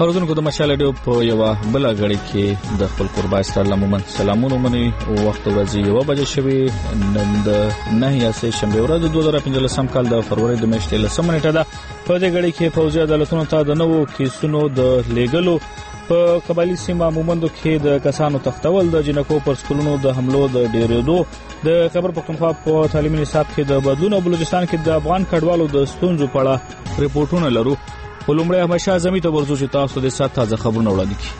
اوردونکو د مشال ډیو په یو بل غړي کې د خپل قربا استرال مومن سلامونه مني وخت ورځي 1 بجې شوي نن د نه یا سه شنبه ورځ 2015 کال د فروری د میاشتې لسمه نیټه ده. په دې غړي کې فوجي عدالتونو ته د نوو کیسونو د لیګلو په قبایلی سیمه مومندو کې د کسانو تختول د جنکو پر سکولونو د حملو د ډیرېدو د خبر پختونخوا په تعلیمي نصاب کې د بدلون او بلوچستان کې د افغان کډوالو د ستونزو په اړه ریپورتونه لرو. ولومړی همیشه زمي ته ورزو چې تاسو د سات تازه خبرونه وړاندې کړئ.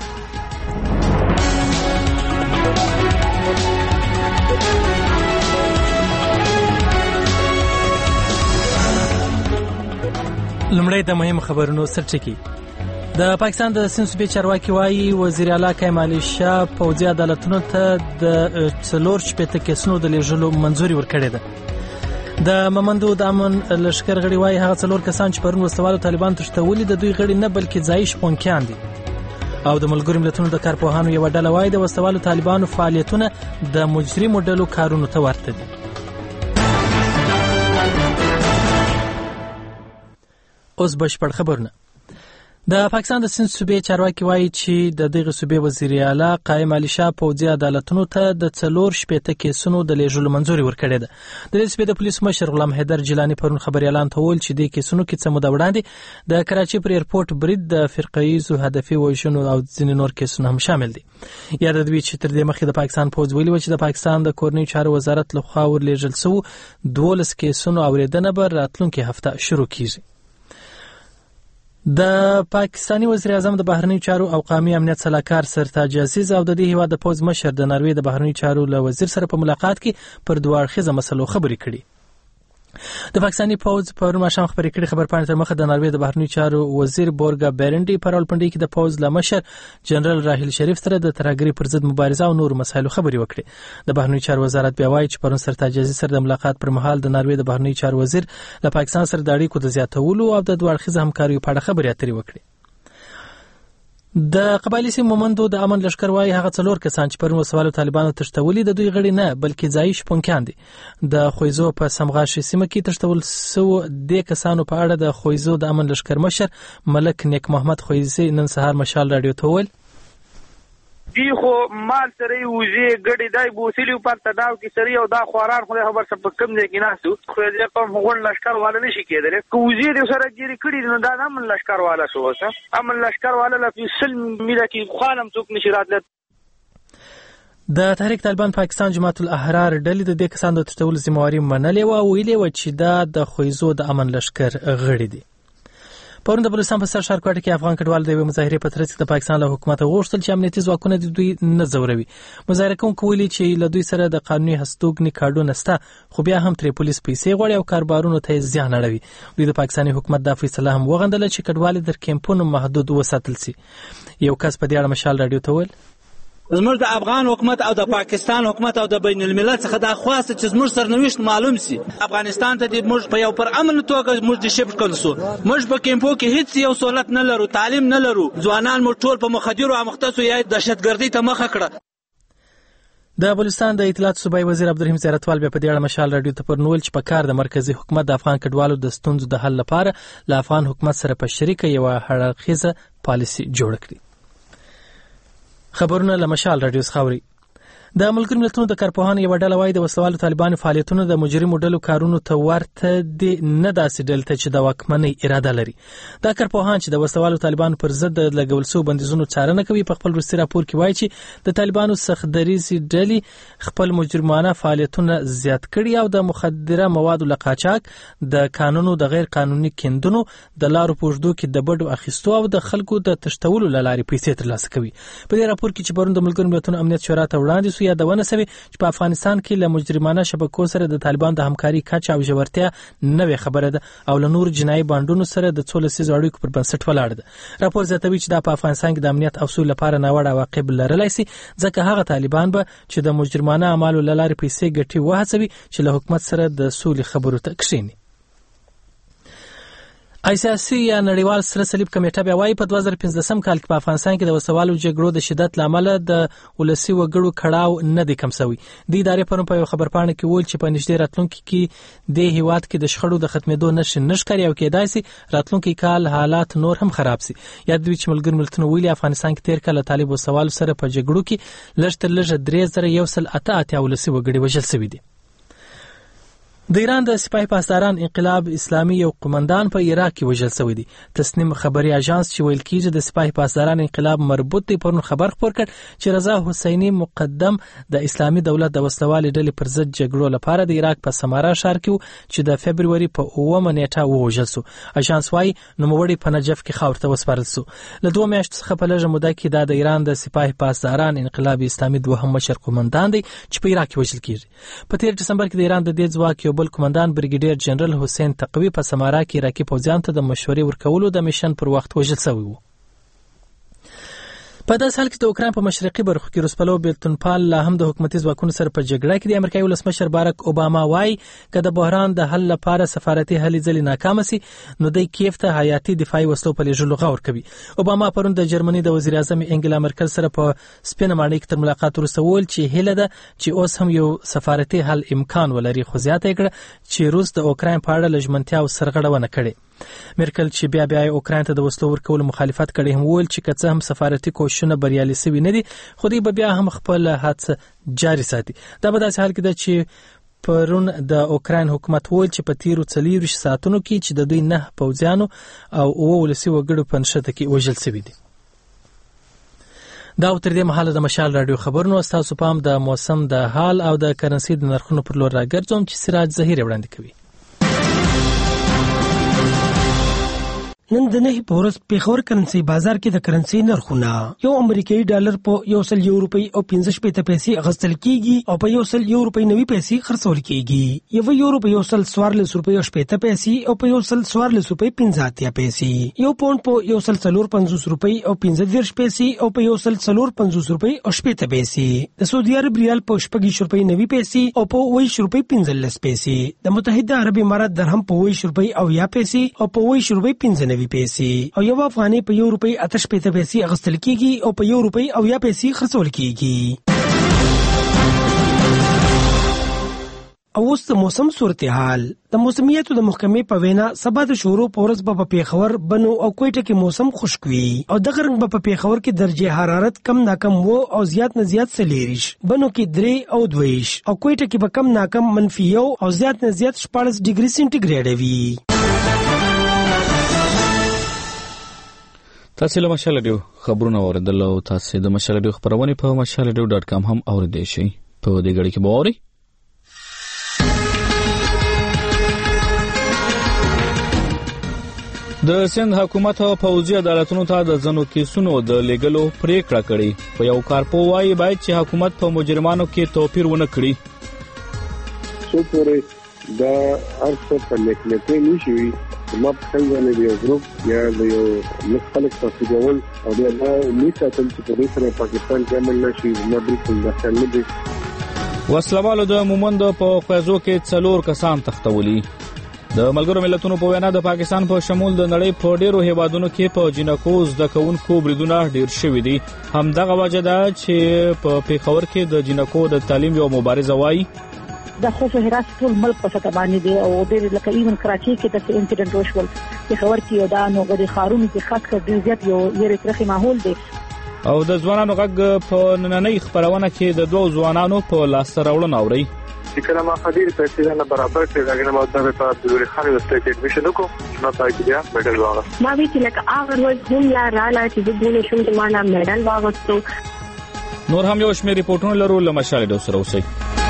لومړی د مهم خبرونو سرټکی. د پاکستان د سند صوبې چارواکي وایي وزیر اعلی کایم علي شاه پوځي عدالتونو ته د 4 شپېته کیسونو د لیږلو منځوري ورکړې ده. د ممندو د امن لشکر غړي وایي هغه 4 کسان چې پرون وسوالو طالبان تشتولي د دوی غړي نه بلکې ځایي شپونکیان دي. او د ملګرو ملتونو د کارپوهانو یو ډله وایي د وسوالو طالبانو فعالیتونه د مجرمو ډلو کارونو ته ورته دي. اوس بشپړ خبرونه. د پاکستان د سند صوبې چارواکي وایي چې د دغه صوبې وزیر اعلی قایم علي شاه پوځي عدالتونو ته د 4 شپېته کیسونو د لیږلو منځوري ورکړې ده. د صوبې د پولیس مشر غلام حیدر جیلانی پرون خبري اعلان ته وویل چې د کیسونو کې څه موده وړاندې د کراچي پر ایرپورټ برید د فرقه‌ایزو هدفي وژنو او ځینې نور کیسونه هم شامل دي. یاد دوی چې تر دې مخکې د پاکستان پوځ ویلي و چې د پاکستان د کورنۍ چارو وزارت لخوا ورلیږل شوی 12 کیسونو اوریدنه به راتلونکي هفته شروع کیږي. د پاکستانی وزیر اعظم د بهرنی چارو او قومي امنیت صلاحکار سرتاج عزیز او د دې هیواد د پوز مشر د ناروې د بهرنی چارو له وزیر سره په ملاقات کې پر دوه اړخیزه مسلو خبرې کړي. د پاکستانی پوز په ماشام خبرې کړي خبرپاڼې تر مخه د ناروې د بهرنی چارو وزیر بورګا بیرنډي په راولپنډي کې د پوز له مشر جنرال راهیل شریف سره د ترهګرۍ پر ضد مبارزه او نور مسایلو خبرې وکړي. د بهرنی چارو وزارت بیا وایي چې پرون سرتاج عزیز سره د ملاقات پر مهال د ناروې د بهرنی چارو وزیر له پاکستان سره د اړیکو د زیاتولو او د دوه اړخیزه همکاریو په اړه خبرې اترې وکړي. د قبایلی سیمه مومندو د امن لشکر وایي هغه 4 کسان چې پرون وسوالو طالبانو تشتولي د دوی غړي نه بلکې ځایي شپونکیان دي. د خویزو په سمغاشي سیمه کې تشتول سو د کسانو په اړه د خویزو د امن لشکر مشر ملک نیک محمد خویزي نن سهار مشال رادیو ته ویل دی خو مال سره وځي غړي دای بوسلیو پر تداو کې سری او دا خواران خو خبر څه په کم دی کې ناسو خو دې کوم غون لشکر والا نشي کېدل کوزي دې سره جری کړي نو دا امن لشکر والا شو څه امن لشکر والا له سلم میله کې خالم څوک نشي راتله. د تحریک طالبان پاکستان جماعت الاحرار ډلې د دې کسانو د تشتول ذمہواری منلې و او ویلې و چې دا د خویزو د امن لشکر غړي دي. پرون د بلوچستان په سر ښار کوټه کې افغان کډوال د یوې مظاهرې په ترڅ کې د پاکستان له حکومت غوښتل چې امنیتي ځواکونه د دوی نه ځوروي. مظاهره کوونکو ویلي چې له دوی سره د قانوني هستوګنې کارډونه شته خو بیا هم ترې پولیس پیسې غواړي او کاربارونو ته یې زیان اړوي. دوی د پاکستاني حکومت دا فیصله هم وغندله چې کډوال در کیمپونو محدود وساتل شي. یو کس په دې اړه مشال رادیو ته ویل زموږ د افغان حکومت او د پاکستان حکومت او د بین الملل څخه دا خواسته چې زموږ سرنوشت معلوم شي. افغانستان ته د موږ په یو پر امن توګه موږ د شپ کول سو موږ په کیمپو کې هیڅ یو سہولت نه لرو تعلیم نه لرو ځوانان مو ټول په مخدرو او مختصو یا دهشتګردۍ ته مخه کړه. د بلوچستان د اطلاعات صوبایي وزیر عبدالرحیم زیارتوال بیا په دې اړه مشال رادیو ته پرنول چې په کار د مرکزی حکومت د افغان کډوالو د ستونزو د حل لپاره له افغان حکومت سره په شریکه یو هرړخیزه پالیسي جوړ کړي. خبرونه له مشال رادیو څخه. د ملګرو ملتونو د کارپوهانو یو ډله وایي د وسوالو طالبانو فعالیتونه د مجرمو ډلو کارونو ته ورته دي نه داسې ډلې ته چې د واکمنۍ اراده لري. دا کارپوهان چې د وسوالو طالبانو پر ضد د لګول شویو بندیزونو څارنه کوي په خپل وروستي راپور کې وایي چې د طالبانو سخت دریځي ډلې خپل مجرمانه فعالیتونه زیات کړي او د مخدره موادو له قاچاق د قانونو د غیر قانوني کیندونو د لارو په اوږدو کې د بډو اخیستو او د خلکو د تشتولو له لارې پیسې ترلاسه کوي. په دې راپور کې چې پرون د ملګرو ملتونو امنیت شورا ته وړاندې شو یادونه شوې چې په افغانستان کې له مجرمانه شبکو سره د طالبان د همکاري کچه او ژورتیا نوې خبره ده او له نور جنایي بانډونو سره د څو لسیزو اړیکو پر بنسټ ولاړ ده. راپور زیاتوي چې دا په افغانستان کې د امنیت او سولې لپاره ناوړه عواقب لرلی شي ځکه هغه طالبان به چې د مجرمانه اعمالو له لارې پیسې ګټي وهڅوي چې له حکومت سره د سولې خبرو ته کښیني. ICRC یا نړیوال سره صلیب کمیټه بیا وايي په 2015 کال کې په افغانستان کې د وسوالو جګړو د شدت لامل د ولسی وګړو کړهو نه دی کم شوی. د ادارې پرون په خبر پاڼه کې ویل چې په نږدې راتلونکي کې د هیواد کې د شخړو د ختمېدو نشکري او کېدای شي راتلونکي کال حالات نور هم خراب شي. یاد دوی چې ملګری ملتونو ویلي افغانستان کې تیر کال طالب وسوالو سره په جګړو کې لږ تر لږه 3188 ولسی وګړي وژل شوي دي. د ایران د سپاه پاسداران انقلاب اسلامي یو قومندان په عراق کې وژل شوی دی. تسنیم خبري اژانس چې ویل کیږي د سپاه پاسداران انقلاب مربوط دی پرون خبر خپور کړ چې رضا حسینی مقدم د اسلامي دولت د وسلوال ډلې پر ضد جګړو لپاره د عراق په سمارا ښار کې چې د فبرवरी په 9 نیټه وژل شو. اژانس وايي نوموړی په نجف کې خاورته وسپارل شو. له 2 میاشتو څخه په لږه موده کې د ایران د سپاه پاسداران انقلاب اسلامي دوهم مشر قومندان دی چې په عراق کې وژل کیږي. په 13 دسمبر کې د ایران د دې ځواک بل قومندان بریګیډیر جنرال حسین تقوی په سمارا کې عراقي پوځیانو ته د مشورې ورکولو د میشن پر وخت وژل شوی و. په داس حال کې د اوکراین په مشرقي برخو کې روسپلو بیلتونپال لا هم د حکومتي ځواکونو سره په جګړه کې د امریکایي ولسمشر بارک اوباما وايي چې د بحران د حل لپاره سفارتي هلې ځلې ناکام شي نو د کیف ته حیاتي دفاعي وسلو په لېږلو غور کوي. اوباما پرون د جرمني د وزیر اعظم انګلا مرکل سره په سپینه ماڼۍ کې تر ملاقات وروسته وویل چې هیله ده چې اوس هم یو سفارتي حل امکان ولري خو زیاته کړه چې روس د اوکراین په اړه لژمنتیا او سرغړونه کړي. مرکل چې بیا اوکراین ته د وسلو ورکولو مخالفت کړي هم وویل چې که څه هم سفارتي کوښښونه بریالي شوي نه دي خو دوی بیا هم خپل هڅه جاري ساتي. دا په داسې حال کې ده چې پرون د اوکراین حکومت وویل چې په تیرو 40 ساعتونو کې چې د دوی 9 پوځیانو او 9 ولسي وګړو په نښته کې وژل شوي دي. دا تر دې مهاله د مشال رادیو خبرونو تاسو پام د موسم د حال او د کرنسي د نرخونو پر لور راګرځوم چې سراج ظهیر وړاندې کوي. نن د نه په ورځ پیښور کرنسي بازار کې د کرنسي نرخونه یو امریکایي ډالر په 100 روپۍ او 15 پیسې اخیستل کیږي او په 100 روپۍ 90 پیسې خرڅول کیږي. یو یورو په 100 روپۍ او 15 پیسې او په 100 روپۍ 15 پیسې. یو پاوند په 150 روپۍ او 15 پیسې او په 150 روپۍ او 15 پیسې. د سعودي عرب ریال په 20 روپۍ 90 پیسې او په 20 روپۍ 15 پیسې. د متحده عرب امارات درهم په 20 روپۍ او 10 پیسې او په 20 روپۍ 15 پیسې. او یو افغاني په 1 روپۍ 88 پیسې اخیستل کیږي او په 1 روپۍ او 10 پیسې خرڅول کیږي. او اوس د موسم صورتحال. د موسمیاتو د محکمې په وینا سبا د شروع په ورځ په پیښور بنو او کوټه کې موسم خشک وي او د غرنګ په پیښور کې درجه حرارت کم ناکم وو او زیات نه زیات 40 بنو کې 3 او 2 او کوټه کې به کم ناکم -1 او زیات نه زیات 14 ډیګري سنټیګریډ وي. تاسو له مشال رادیو خبرونه اوریدل او تاسو د مشال رادیو خبرونه په mashalradio.com هم اوریدئ شئ. په دې غړي کې به اورئ د سند حکومت او پوځي عدالتونو ته د ځنو کیسونو د لیګلو پریکړه کړې. په یو کارپوهي باید چې حکومت په مجرمانو کې توپیر ونه کړي. څو پورې د ارڅ په لیکلته نشي ما څنګه نه دی ګروپ یا د یو مختلف تفصیلول او دا نیسه تل چې په سره پاکستان کې عمل نشي نو بالکل داخل نه دي. وسلوالو د مومند په خوازو کې 4 کسان تختولي. د ملګرو ملتونو په وینا د پاکستان په شمول د نړۍ په ډیرو هیوادونو کې په جنکو د کوونکو بریدونه ډیر شوي دي. همدغه وجه ده چې په پیښور کې د جنکو د تعلیم یو مبارزه وایي د خوف هراس ټول ملک په سطح باندې دی او ډېر لکه ایون کراچي کې د انسیډنټ وشول چې خبر کې دا نو غوډي خارونو کې خاص کر ډېر زیات یو یې ترخی ماحول دی. او د ځوانانو غږ په نننۍ خبرونه کې د 2 ځوانانو په لاس راوړل اوري. چې کله ما خدیر په څیر نه برابر کړی دا ما د په ضروري خاري واستې ایډمیشن وکړ نو پای کې بیا میډل واغست. ما وی چې لکه هغه ورځ هم لا رااله چې د بونه شوم چې ما نه میډل واغستو. نور هم یو شمېر ریپورتونه لرو له مشال د سره اوسئ.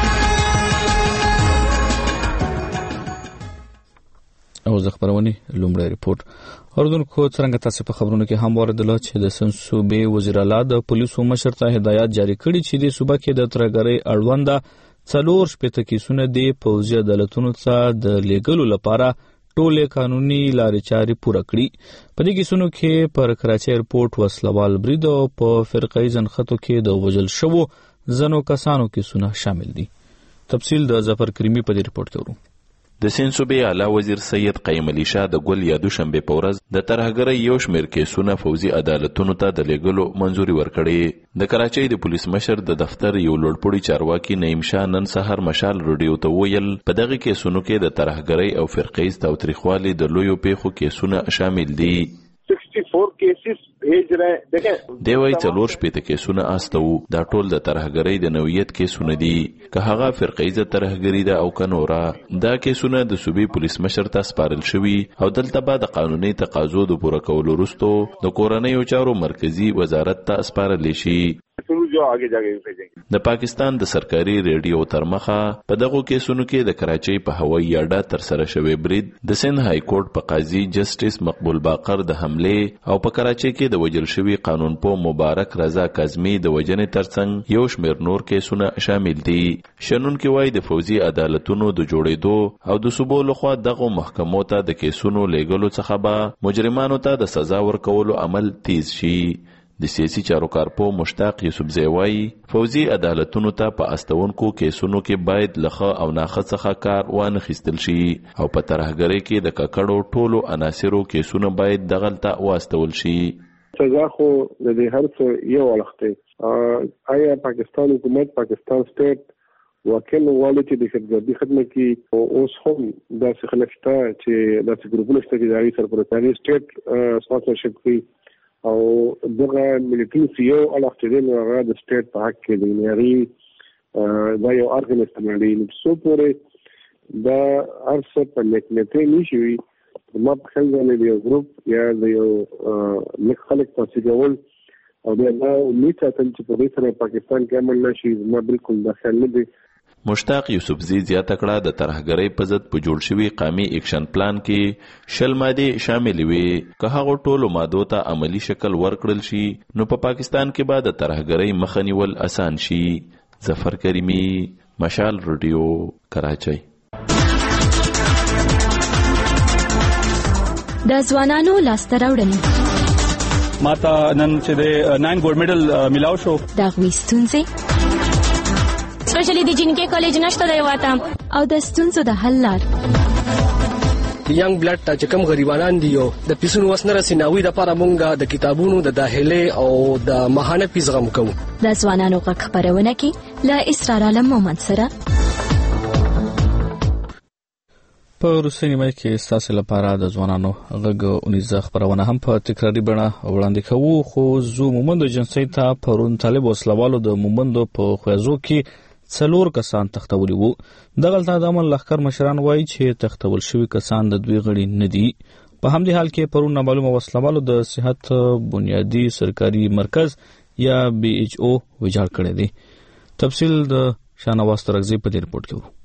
او زه خبرونه لومړی ریپورت اوردونکو څنګه تاسو په خبرونو کې هم اوریدل چې د سن صوبې وزیر اعلی د پولیسو مشر ته هدایت جاری کړي چې د صوبې کې د ترګری اړوند 4 کیسونه د پوځي عدالتونو څخه د لیګلو لپاره ټولې قانوني لارې چارې پوره کړي. په دې کیسونو کې پر کراچي ایرپورټ وسلوال برید او په فرقې ځنخطو کې د وژل شوو ځنو کسانو کیسونه شامل دي. تفصیل د ظفر کریمی په دې ریپورت کې ورو. د سیند صوبې اعلی وزیر سید قیم علي شاه د ګل یا دوشنبه په ورځ د ترهګرۍ یو شمېر کیسونه فوزي عدالتونو ته د لیږلو منځوري ورکړې. د کراچۍ د پولیس مشر د دفتر یو لوړپوړي چارواکي نعیم شاه نن سهار مشال رادیو ته ویل په دغه کیسونو کې د ترهګرۍ او فرقیز تاوتریخوالي د لویو پیښو کیسونه شامل دي. 64 کیسز بھیج رہے ہیں. دی وایي 4 کیسونه استو دا ټول د ترهګرۍ د نوعیت کیسونه دي، که هغه فرقیزه ترهګری ده او کنورا. دا کیسونه د صوبې پولیس مشر ته سپارل شوي او دلته به د قانوني تقاضو د پوره کولو وروسته د کورنیو چارو مرکزی وزارت ته سپارل شي. د پاکستان د سرکاري ریډیو تر مخه په دغه کیسونو کې د کراچۍ په هوایي اډه تر سره شوی برید، د سند های کورټ په قاضي جسټیس مقبول باقر د حمله او په کراچۍ کې د وجل شوی قانون په مبارک رضا کاظمی د وجنې ترڅنګ یو شمېر نور کیسونه شامل دي. شنونکي وایي د فوزي عدالتونو د جوړېدو او د صوبو لخوا دغه محکمو ته د کیسونو لیږلو څخه به مجرمانو ته د سزا ورکولو عمل تیز شي. د سیاسي چارو کارپو مشتاق یوسفزی وایي فوزي عدالتونو ته په استونکو کیسونو کې باید لخه او ناخه څخه کار وانخیستل شي او په ترهګرۍ کې د ککړو ټولو عناصرو کیسونه باید دغلته واستول شي. سزا خو د دې هر څه یو وخت آیا پاکستان حکومت پاکستان سټیټ وکیل غواړي چې د خدمتي خدمت کې اوس هم داسې خلک شته چې داسې ګروپونه شته چې د هغې سرپرستاني سټیټ سپانسرشپ کوي او دغه ملیټري سیو اړخ چې دی نو هغه د سټیټ په حق کې دی. هغې دا یو ارګنیز ته دی نو څو پورې دا هر څه په نیکمتۍ نه شي وي. ما په خیال باندې د یو ګروپ یا د یو لږ خلک تاسې کول او بیا دا امید ساتل چې په دې سره پاکستان کې امن نه شي زما بالکل دا خیال نه دی. مشتاق یوسفزی زیاته کړه د ترهګرۍ په ضد په جوړ شوي قومي اکشن پلان کې 10 مادې شاملې وي. که هغو ټولو مادو ته عملی شکل ورکړل شي نو په پاکستان کې به د ترهګرۍ مخه نیول اسان شي. ظفر کریمی، مشال رادیو، کراچۍ. د ځوانانو لاسته راوړنې ماته نن چې د 9 ګولډ میډل ملاو شو. دا غوښتونځي سپیشلی د جنکې کالج نشته دی واته او د ستونزو د حل لار. ینګ بلډ ته چې کوم غریبانان دي او د پیسونو وسنه رسیناوي د لپاره مونږه د کتابونو د داخله او د ماهانه پیس غم کوو. د ځوانانو غږ خبرونه کې له اسرار عالم مومند سره په روسي نیمه کې ستاسو لپاره د ځوانانو غږ اونیزه خبرونه هم په تکراری بڼه وړاندې کوو. خو زو مومند جنسي ته پرون طالب وسلوالو د مومند په خوازو کې 4 کسان تختولي وو. دغلته د امن لښکر مشران وایي چې تختول شوي کسان د دوی غړي نه دي. په همدې حال کې پرون نامعلومه وسلوالو د صحت بنیادی سرکاري مرکز یا BHO ویجاړ کړی دی. تفصیل د شانواز ترغزي په دې رپورت کې وو.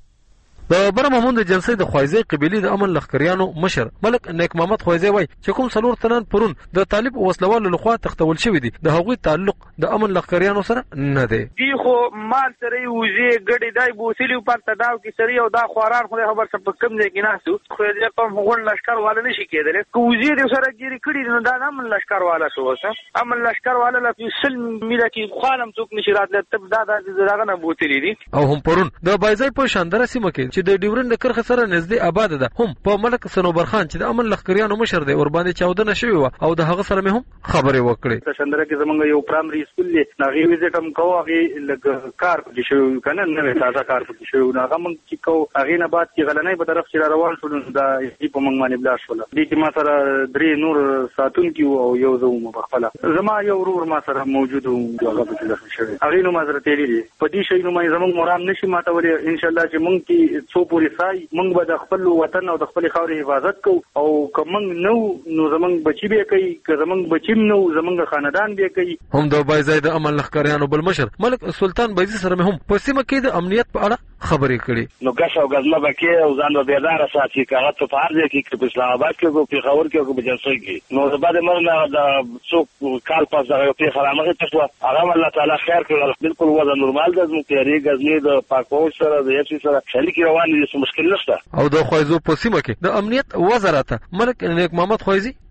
د برمحمود جنسي د خوایزي قبيلي د امن لخکریانو مشر ملک نیک محمد خوایزي وای چې کوم 4 تنان پرون د طالب وسلوالو لخوا تختول شوی دي د هغوی تعلق د امن لخکریانو سره نه دی. دی خو مال سره وزي ګډي دای بوسلی پر تداو کې سری او دا خواران خو خبر څه په کم ځای کې ناسو خو دې په هغون لشکر والا نشي کېدل. کوزي دې سره ګيري کړي نو دا امن لشکر والا شو وسه امن لشکر والا لا په سل میله کې خالم څوک نشي راتله تب دا دغه نه بوتلی دي. او هم پرون د بایزای په شاندره سیمه کې د ډیورند کرخه سره نږدې آباد ده هم په ملک سنوبر خان چې د امن لخکریانو مشر دی ور باندې چاودنه شوی و او د هغه سره مې هم خبرې وکړې. شندره کې زمونږ یو پرایمري سکول دی نغې وزټ هم کوو هغه لګ کار پکې شوی کنه نه تازه کار پکې شوی نو هغه مونږ چې کوو هغه نه بعد چې غلنۍ په طرف چې روان شول دا په مونږ باندې بلا شول. دې کې ما سره 3 نور ساتون کې او یو زوم په خپل زما یو ورور ما سره موجود او هغه په داخل شوی هغه نو ما سره تیری دي په دې شی نو ما زمونږ مرام نشي ماته ولې ان شاء الله چې مونږ کې څو پوری مونږ به د خپل وطن او د خپل خاورې حفاظت کوو او کومنګ نو زمونږ بچی به کوي که زمونږ بچیم نو زمونږ خاندان به کوي. هم د بایزای د امن لخکریانو بل مشر ملک سلطان بایزي سره هم په سیمه کې د امنیت په اړه خبرې کړي. نو ګش او غزله بکې او ځان به بیدار ساتي کاغذ په هر ځای کې په اسلام آباد کې په پیښور کې او په جنسي کې نو د بعد مرنه د څوک کال پاس دغه په خلامه ته شو هغه الله تعالی خیر کړل بالکل وضع نورمال ده زموږ تیاری غزنی د پاکوش سره د یفسی سره شریک روان دي مشکل نشته. او د خوایزو په سیمه کې د امنیت وزارت ملک نیک محمد خوایزي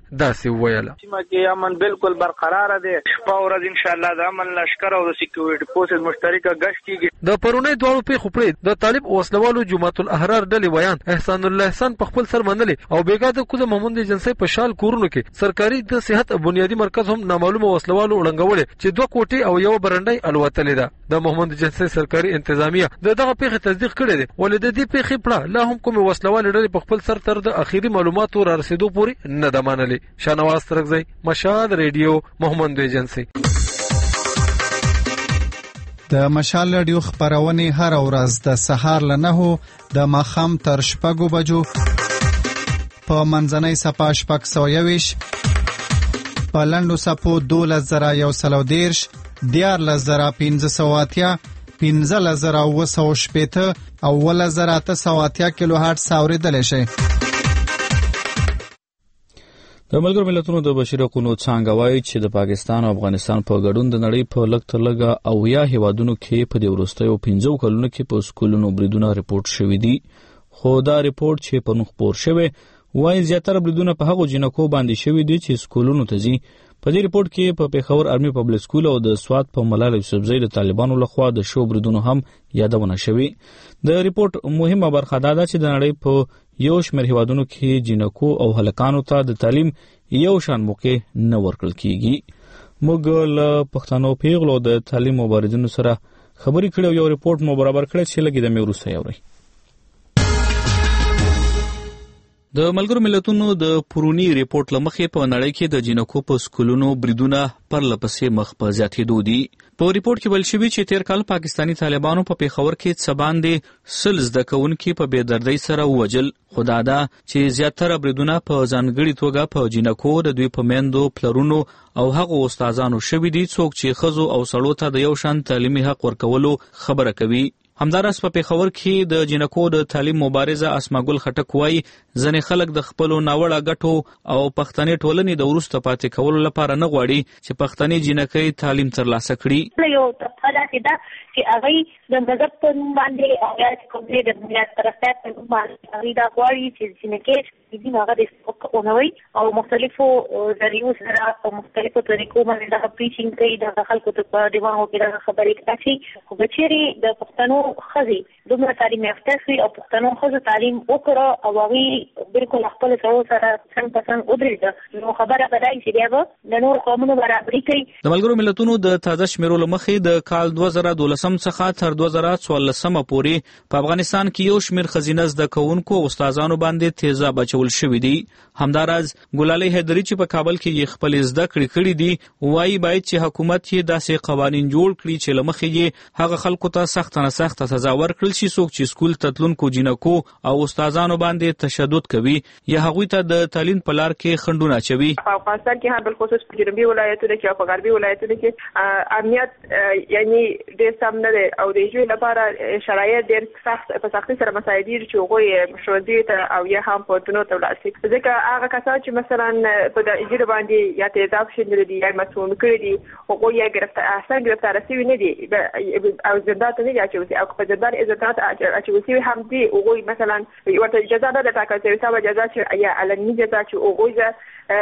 داسې وویل. سیمه کې امن بالکل برقرار دی. شپه ورځ ان شاء الله د امن لشکر او د سکیورټي فورسز مشترکه غشت کیږي. د پرونی دوه پیښو پرې د طالب وسلوالو جماعت الاحرار ډلې ویان احسان الله احسان په خپل سر منلي او بیګا د کوزه محمود جنسي په شال کورونو کې سرکاري د صحت بنیادی مرکز هم نامعلومه وسلوالو وړاندول چې 2 کوټي او یو برنډي الوتلې ده. د محمود جنسي سرکاري انتظامیه دغه پیښه تصدیق کړې ده ولې د دې پیښې پړه لا هم کوم وسلوال ډلې په خپل سر تر د اخیری معلوماتو را رسیدو پورې نه ده منلي. شانواز ترغزی مشال ریډیو محمد جنسي. د مشال رادیو خبرونه هر ورځ د سهار ل 9 د ماخام تر 6 بجو په منځنۍ صفه 621 په لندو صفو 2110 14580 15080 او 10880 کیلو هرتز اوریدل شي. د ملګرو ملتونو د بشري حقوقو څنګه وایي چې د پاکستان او افغانستان په ګډون د نړۍ په لږ تر لږه او یا هیوادونو کې په دې وروستیو 15 کلونو کې په سکولونو بریدونه ریپورت شوي دي. خو دا ریپورت چې په نوښ خپور شوی وایي زیاتره بریدونه په هغو جنکو باندې شوي دي چې سکولونو ته ځي. په دې ریپورت کې په پیښور آرمي پبلک سکول او د سوات په ملال یوسفزۍ د طالبانو لخوا د شو بریدونو هم یادونه شوي. د ریپورت مهمه برخه دا ده چې د نړۍ په یو شمېر هیوادونو کې جنکو او هلکانو ته د تعلیم یو شان موقع نه ورکړل کیږي. موږ له پښتنو پیغلو د تعلیم مبارزینو سره خبرې کړې او یو ریپورت مو برابر کړی چې لګي د میروسه یوري. د ملګرو ملتونو د پرونی ریپورت لمخې په نړۍ کې د جنکو په سکولونو بریدونه پرلپسې مخ په زیاتېدو دي. په ریپورت کې ویل شوي چې تیر کال پاکستانی طالبانو په پیښور کې څه باندې 100 زده کوونکي په بېدردۍ سره ووژل. خو دا ده چې زیاتره بریدونه په ځانګړې توګه په جنکو د دوی په میندو پلرونو او هغو استادانو شوي دي څوک چې ښځو او سړو ته د یو شان تعلیمي حق ورکولو خبره کوي. همداراز په پیښور کې د جنکو د تعلیم مبارزه اسما ګل خټک وایي ځنې خلک د خپلو ناوړه ګټو او پښتنې ټولنې د وروسته پاتې کولو لپاره نه غواړي چې پښتنې جنکۍ تعلیم ترلاسه کړي. یو تفصیلات ده چې هغه د مذهب په نوم باندې او یا کوم د ملت طرفدار په نوم باندې هغه دا غواړي چې جنکۍ دې هغه د سپکاوي او مختلفو ذریعو سره په مختلفو طریقو باندې د پریچینګ کوي د خلکو ته په دیوانو کې د خبرې کوي. خو بچری د پښتنو خزي دومره تعلیم یافته شي او پښتنو خزو تعلیم وکړه او هغه بالکل خپل سره څنګه څنګه ودرېده نو خبره بدای شي بیا د نور قومونو برابرۍ کوي. د ملګرو ملتونو د تازه شمیرو لمخې د کال 2012 څخه تر 2014 پورې په افغانستان کې یو شمیر خزینه زده کوونکو او استادانو باندې تیزاب اچول شوي دي. همداراز ګلالۍ حیدري چې په کابل کې خپل زده کړې دي وایي باید چې حکومت یې داسې قوانین جوړ کړي چې لمخې یې هغه خلکو ته سخت نه سخت سزا ورکړل شي څوک چې سکول تتلونکو جنکو او استادانو باندې تشدد کوي یا هغوی ته د تعلیم په لار کې خنډونه اچوي. په افغانستان کې هم بالخصوص په جنوبي ولایتونو کې او په غربي ولایتونو کې امنیت یعنی ډېر سم نه دی او د ژوند لپاره شرایط ډېر سخت په سختۍ سره مساعد دي چې هغوی ښوونځي ته او یا هم پوهنتونونو ته ولاړ شي. ځکه هغه کسان چې مثلا په د اجیر باندې یا تیزاب شیندلي دي یا مسموم کړي دي هغوی یا ګرفتار شوي نه دي او زندان ته نه دي اچول شوي او په زندان اجازات اچول شوي هم دي هغوی مثلا ورته اجازه نه ده ټاکل شوې سمه اجازه چې یا علني جزا چې هغوی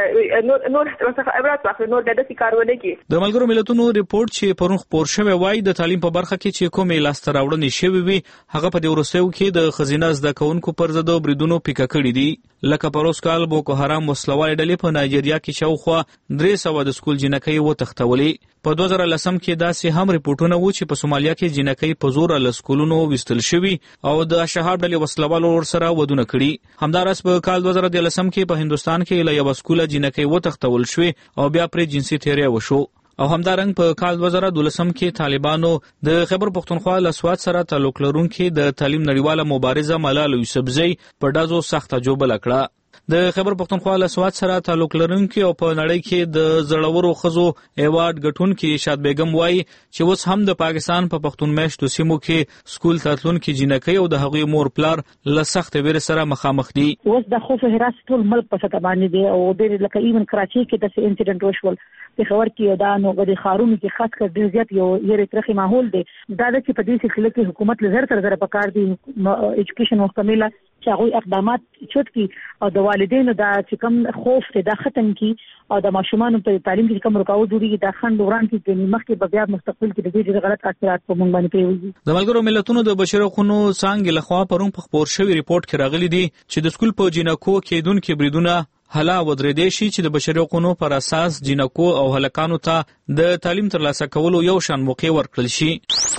نور څخه عبرت واخلي نور د داسې کارونه کوي. د ملګرو ملتونو ریپورت چې پرون خپور شوی وایي د تعلیم په برخه کې چې کومې لاسته راوړنې شوې وي هغه په دې وروستیو کې د ښځینه زده کوونکو پر ضد بریدونو پیکه کړي دي. لکه په روز کال بوکو حرام وسلوالې ډلې په نایجیریا کې شاوخوا 300 د سکول جنکۍ وتښتولې. په 2010 کې داسې هم ریپورتونه وو چې په سومالیا کې جنکۍ په زور له سکولونو وستل شوي او د شهاب ډلې وسلوالو ورسره ودونه کړي. همداراز په کال 2013 کې په هندستان کې له یو سکول جنکۍ وتښتول شوې او بیا پرې جنسي تیری وشو. او همدارنګ په کال 2012 کې طالبانو د خیبر پختونخوا له سوات سره تعلق لرونکي د تعلیم نړیواله مبارزه ملال یوسفزۍ په ډازو سخته جوړه کړه. د خیبر پختونخوا له سوات سره تعلق لرونکي او په نړۍ کې د زړورو ښځو ایوارډ ګټونکي شاد بیگم وایي چې اوس هم د پاکستان په پختون میشتو سیمو کې سکول تلونکي جنکۍ او د هغوی مور پلار له سخت ویرې سره مخامخ دي. اوس د خوف هراس ټول ملک په سطح باندې دی او د لکه ایون کراچي کې د انسیډنټ وشول پیښور کې دا نو غوډي خارونو کې خاص کر ډیر زیات یو یې ترخی ماحول دی. دا د چې په دې سلسله کې حکومت لزر تر زر پکار دی ایجوکیشن محکمه چې هغه اقدامات چوت کی او د والدینو دا چې کوم خوف ته د ختم کی او د ماشومان په تعلیم کې کوم رکاوټ جوړیږي د خند وران کې د مخکې په بیا مستقبل کې د دې غلط اثرات په مونږ باندې کوي. د ملګرو ملتونو د بشري حقوقو څنګه لخوا پرون په خبر شوی ریپورت کې راغلي دي چې د سکول په جنکو کېدونکو بریدونه حلا ودرېدې شي چې د بشري حقوقو پر اساس جنکو او هلکانو ته د تعلیم ترلاسه کولو یو شان موقع ورکړل شي.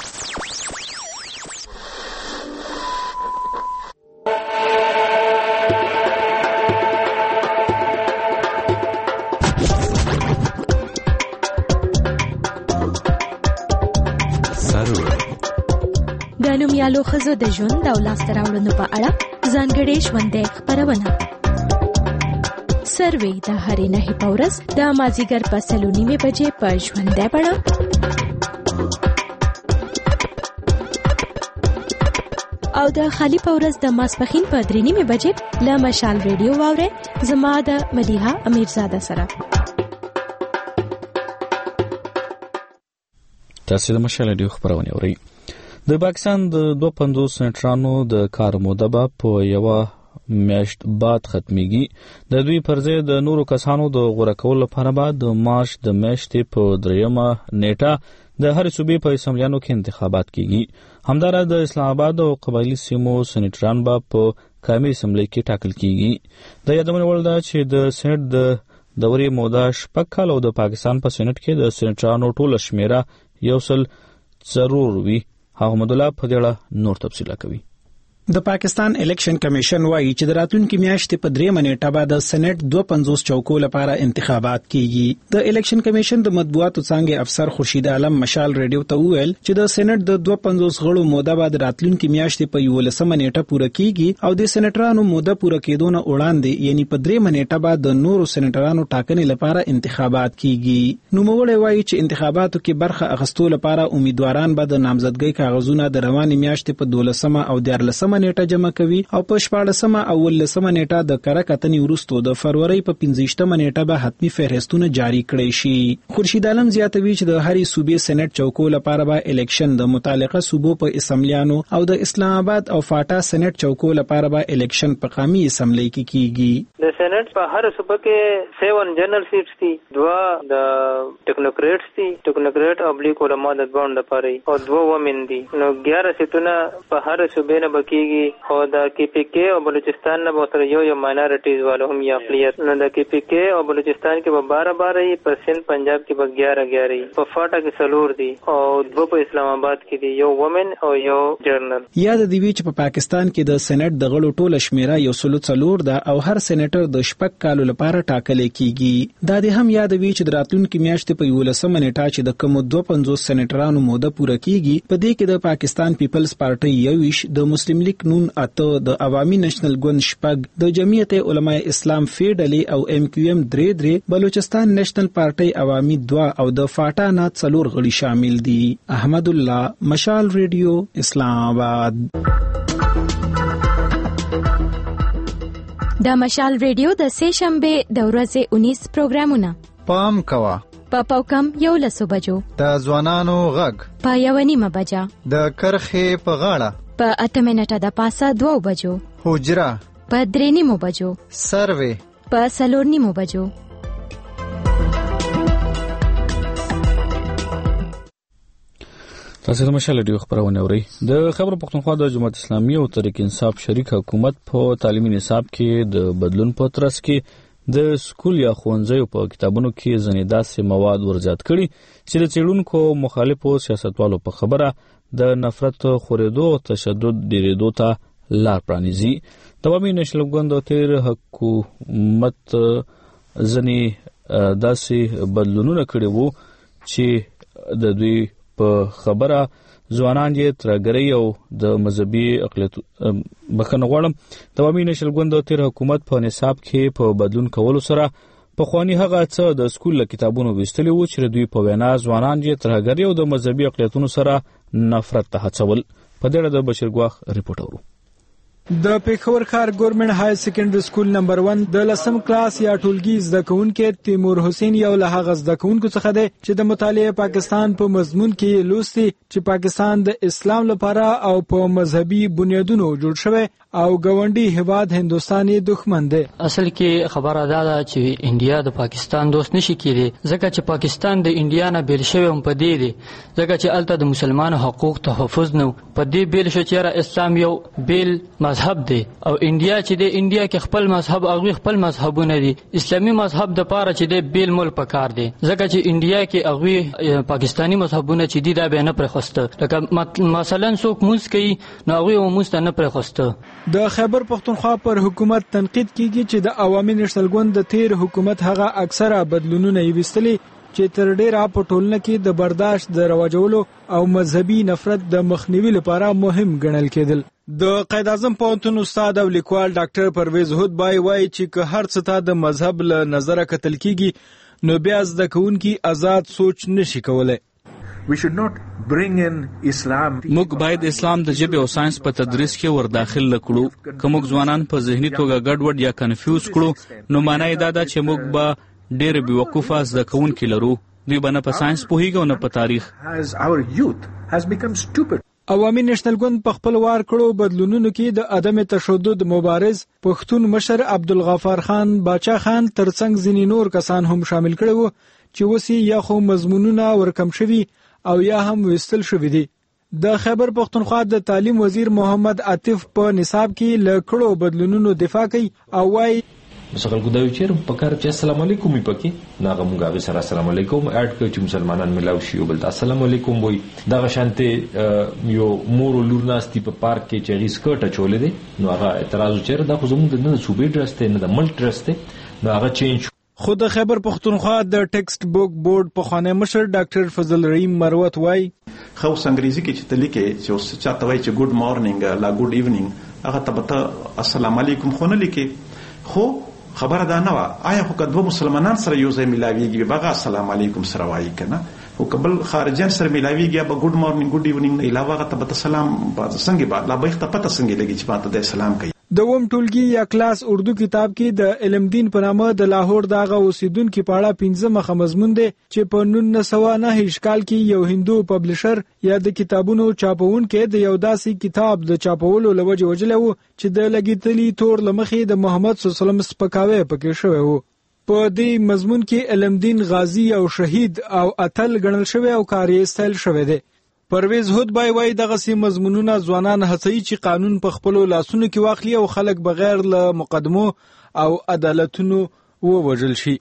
د نومیالو ښځو د ژوند او لاسته راوړنو په اړه ځانګړې ژوندۍ خپرونه سروې د هرې نهي په ورځ د مازدیګر په 3:30 بجې په ژوندۍ بڼه او د خالي په ورځ د ماسپښین په 3:30 بجې له مشال ریډیو واورئ زما د مدیحه امیرزاده سره. تاسو د مشال ریډیو خبرونه اورئ. د پاکستان د 250 سنټرانو د کار موده په یو میاشت بعد ختميږي. د دوی پرځې د نورو کسانو د غوړه کولو لپاره بعد د مارچ د میاشتې په 3 نیټه د هر صوبې په اسمبلیانو کې انتخابات کیږي. همدارس د اسلام آباد او قبایلی سیمو سنټران په قومي اسمبلی کې ټاکل کیږي. د یادونه وړ ده چې د سېنات د دورې موده 6 کال او د پاکستان په سېنات کې د سنټرانو ټول شمیره 104 وي. احمد الله په دې اړه نور تفصیل کوي. د پاکستان الیکشن کمیشن وایي چې د راتلونکي میاشتې په 3 نیټه بعد د سېنات 250 چوکو لپاره انتخابات کیږي. د الیکشن کمیشن د مطبوعاتو څنګه افسر خورشید عالم مشال ریډیو ته وویل چې د سېنات د 250 غړو موده بعد راتلونکي میاشتې په 11 نیټه پوره کیږي او د سېناترانو موده پوره کېدونه وړاندې یعنی په 3 نیټه بعد د نورو سېناترانو ټاکنې لپاره انتخابات کیږي. نو موږ وایي چې انتخاباتو کې برخه اخیستو لپاره امیدواران به د نامزدګۍ کاغذونه د رواني میاشتې په 12 او 14 نیټه جمع کوي او په 14 او 15 نیټه د کارکتنې وروسته د فروری په 15 نیټه به حتمی فهرستونه جاری کړي شي. خورشید عالم زیاتوي چې د هرې صوبې سېنات چوکو لپاره به الیکشن د متعلقه صوبو په اسمبلیانو او د اسلام آباد او فاټا سېنات چوکو لپاره به الیکشن په قومي اسمبلی کې کیږي. د سېنات په هر صوبه کې 7 جنرال سیټس دي، 2 د ټیکنوکریټس دي، ټیکنوکریټ ابلیک علماء د ځوان لپاره او 2 ومن دي. نو 11 سیټونه په هر صوبې نه بکیږي او د کی پی کې او بلوچستان نه به تر یو ماینورټیز والو هم یا اقلیت. نو د کی پی کې او بلوچستان کې به 12 پر سند پنجاب کې به 11 په فاټا کې سلور دي او 2 په اسلام آباد کې دي، یو ومن او یو جرنل. یاد دی چې په پاکستان کې د سېنات د غړو ټوله شمیره 104 ده او هر سېنیټر د 6 کالو لپاره ټاکل کیږي. دا د هم یاد وی چې راتلونکي میاشتې په 11 نیټه چې د کوم 250 سېنیټرانو موده پوره کیږي په دې کې د پاکستان پیپلز پارټي 21 د مسلم لیگ نون 8 د عوامي نېشنل ګوند 6 د جمعیت علماء اسلام فیډلی او ام کیو ام 3 بلوچستان نېشنل پارټي عوامي 2 او د فاټا نه 4 غړي شامل دي. احمد الله مشال ریډیو اسلام آباد. د مشال ریډیو د سه شنبه د ورځې 19 پروګرامونه پام کوا په پاوکم 11 بجو د ځوانانو غږ په 1:30 بجا د کرخې په غاړه په 8 منټه د پاسه 2 بجو حجره په 3:30 بجو سروې په 4:30 بجو. تاسو د مشال ریډیو خبرونه اورئ. د خبر پښتونخوا د جماعت اسلامي او تحریک انصاف شریک حکومت په تعلیمي نصاب کې د بدلون په ترڅ کې د سکول یا ښوونځیو په کتابونو کې ځینې داسې مواد ورزیات کړي چې د څېړونکو مخالفو سیاستوالو په خبره د نفرت خورېدو او تشدد ډېرېدو ته لار پرانیزي. د عوامي نېشنل ګوند تیر حکومت ځینې داسې بدلونونه کړي وو چې د دوی په خبره ځوانان یې ترګری او د مذهبي اقلیت بخنه غواړم. د عوامي نېشنل ګوند تیر حکومت په نصاب کې په بدلون کولو سره په خواني هغه څه د سکول کتابونو وستلي وو چې دوی په وینا ځوانان یې ترګری او د مذهبي اقلیتونو سره نفرت ته هڅول. په دې اړه د بشیر ګواخ ریپورت اورو. د پیښور ښار ګورنمنت های سیکنډري سکول نمبر 1 د 10م کلاس یا ټولګي زده کوونکي تیمور حسین یو له هغه زده کوونکو څخه دی چې د مطالعه پاکستان په مضمون کې لوستي چې پاکستان د اسلام لپاره او په مذهبي بنیادونو جوړ شوی او ګاونډي هیواد هندستان یې دښمن دی. اصل کې خبره ده چې انډیا د پاکستان دوست نشي کېدی ځکه چې پاکستان د انډیا نه بیل شوی هم په دې دی ځکه چې الته د مسلمانانو حقوق تحفظ نه په دې بیل شو چې اسلام یو بیل مذهب دی او انډیا چې د انډیا کې خپل مذهب او خپل مذهبونه دي. اسلامي مذهب د پاره چې د بیل مول پکار دی ځکه چې انډیا کې هغه پاکستانی مذهبونه چې دي دا به نه پرخسته لکه مثلا څوک موږ کوي نو هغه موږ نه پرخسته. د خیبر پختونخوا پر حکومت تنقید کیږي چې د عوامي نېشنل ګوند د تیر حکومت هغه اکثره بدلونونه یې وستلي چې تر ډیره په ټولنه کې د برداشت د رواجولو او مذهبي نفرت د مخنیوي لپاره مهم ګڼل کېدل. د قائد اعظم پوهنتون استاد او لیکوال ډاکټر پرویز هودبای وایي چې که هر څه ته د مذهب له نظره کتل کیږي نو بیا زده کوونکي آزاد سوچ نشي کولای. موږ باید اسلام د ژبې او ساينس په تدریس کې ورداخل کړو. که موږ ځوانان په ذهني توګه ګډوډ یا کنفیوز کړو نو معنی دا ده چې موږ به ډېر بیوقوفه زده کوونکي لرو. دوی به نه په ساينس پوهیږي او نه په تاریخ. عوامي نېشنل ګوند په خپل وار کړو بدلونونو کې د عدم تشدد مبارز پښتون مشر عبدالغفار خان باچا خان ترڅنګ ځینې نور کسان هم شامل کړي وو چې وسی یا خو مضمونونه ورکم شوي او یا هم وستل شوي دي. د خیبر پختونخوا د تعلیم وزیر محمد عاطف په نصاب کې له کړو بدلونونو دفاع کوي او وايي مسخل کو دا وچیر په کار چې السلام علیکم پکې ناغه مونږه به سره السلام علیکم اډ کوي چې مسلمانان ملاو شي او بل السلام علیکم وای دا شانته یو مور لور ناستي په پارک کې چې غیس کټه چولې دي نو هغه اعتراض وچیر دا خو زموږ د صوبې درسته نه د ملک درسته نو هغه چینج. خود خیبر پختونخوا د ټیکسټ بوک بورډ په خانه مشر ډاکټر فضل رحیم مروت وای خو انګریزي کې چې تلیکه چې اوس چاته وای چې ګډ مارنینګ لا ګډ ایونینګ هغه ته السلام علیکم خو نه لیکي خو خبره دا نه و آیا خو کدو مسلمانان سره یو ځای ملاویږي بغا السلام علیکم سره وایي کنه او قبل خارجان سره ملاویږي به ګډ مارنینګ ګډ ایونینګ نه علاوه ته به سلام څنګه بعد لا به ته پته څنګه لګي چې ماته د سلام کوي. د ووم ټولګي یا کلاس اردو کتاب کې د علم دین په نامه د لاهور دغه اوسیدونکو په اړه 15 مخه مضمون دی چې په 1909 کال کې یو هندو پبلشر یا د کتابونو چاپونکو د یو داسې کتاب د چاپولو لوجه وجلو چې د لګیتلی تور لمخې د محمد صلی الله علیه وسلم سپکاوی پکې شوی وو. په دې مضمون کې علم دین غازی او شهید او اتل ګڼل شوی او کاری استایل شوی دی. پرویز هودبای وای دغه سي مضمونونه ځوانان هڅوي چې قانون په خپل لاسونو کې واخلي او خلک بغیر له مقدمو او عدالتونو ووجل شي.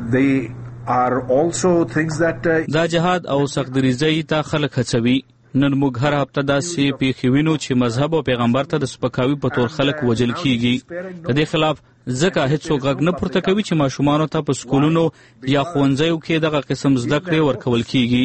دا جهاد او سختدریزي ته خلک هڅوي. نن موږ هر هفته داسې پیښې وینو چې مذهب او پیغمبر ته د سپکاوي په تور خلک وجل کیږي. د دې خلاف ځکه هیڅوک غږ نه پورته کوي چې ماشومان ته په سکولونو یا ښوونځیو کې دغه قسم زده کړې ورکول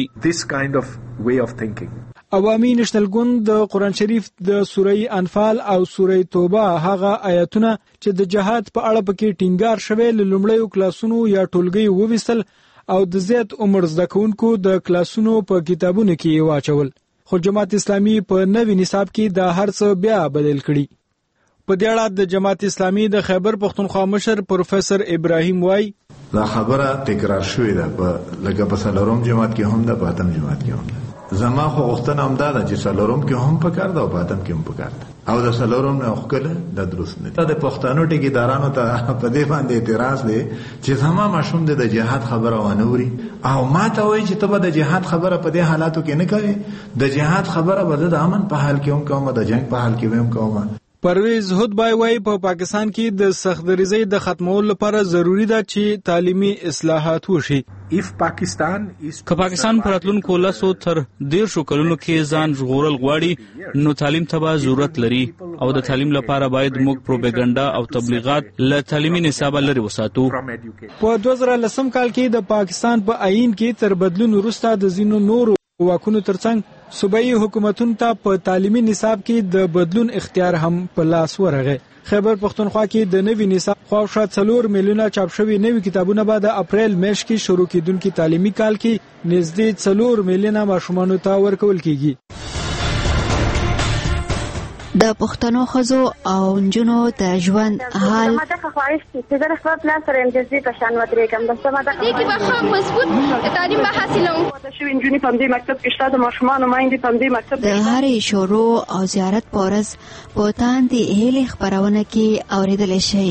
کیږي. عوامي نېشنل ګوند د قرآن شریف د سورې انفال او سورې توبه هغه آیاتونه چې د جهاد په اړه پکې ټینګار شوی لومړیو کلاسونو یا ټولګي وویستل او د زیات عمر زده کوونکو د کلاسونو په کتابونو کې واچول. خو جماعت اسلامي په نوي نصاب کې د هر څه بیا بدل کړي. په دې اړه د جماعت اسلامي د خیبر پختونخوا مشر پروفیسور ابراهیم وای دا خبره تکرار شوې ده په لکه په سلورم جماعت کې هم ده په اتم جماعت کې هم ده. زما خو غوښتنه هم ده چې سلورم کې هم پکار ده او په اتم کې هم پکار ده او د سلورم نه خپل د درست نه ده. د پښتنو ټیکدارانو ته په دې باندې اعتراض دی چې زما ماشوم د جهاد خبره ونوري او ما ته وایي چې ته د جهاد خبره په دې حالاتو کې نه کوي. د جهاد خبره به د امن په حال کې هم کوم د جنگ په حال کې هم کوم. پرویز هودبای وای په پاکستان کې د سختدریزۍ د ختمولو لپاره ضروری ده چې تعلیمي اصلاحات وشي. که پاکستان پر راتلونکو 10 تر 10 کلونو کې ځان ژغورل غواړي نو تعلیم ته به ضرورت لري او د تعلیم لپاره باید موږ پروپاګاندا او تبلیغات له تعلیمي نصاب لري وساتو. په 2010 کال کې د پاکستان په آئین کې تر بدلون وروسته د زینو نورو واکونو ترڅنګ صوبایي حکومتونو ته په تعلیمي نصاب کې د بدلون اختیار هم په لاس ورغی. خیبر پختونخوا کې د نوي نصاب خواوشا 4 میلیونه چاپ شوي نوي کتابونه بعد اپریل میاشت کې شروع کیدونکي تعلیمي کال کې نږدې 4 میلیونه ماشومان ته ورکول کیږي. د پښتنو ښځو او نجونو د ژوند حال ماته خواهش چې زه خپل پلان سره امتیازي په شان ودرېږم بس ماته دې کې به هم مضبوط تعلیم به حاصلوم چې انجونی په دې مکتب کې شته د ماشومان مایندې په دې مکتب د هرې شروع او زیارت پورز په تاندې هلي خبرونه کې اوریدل شي.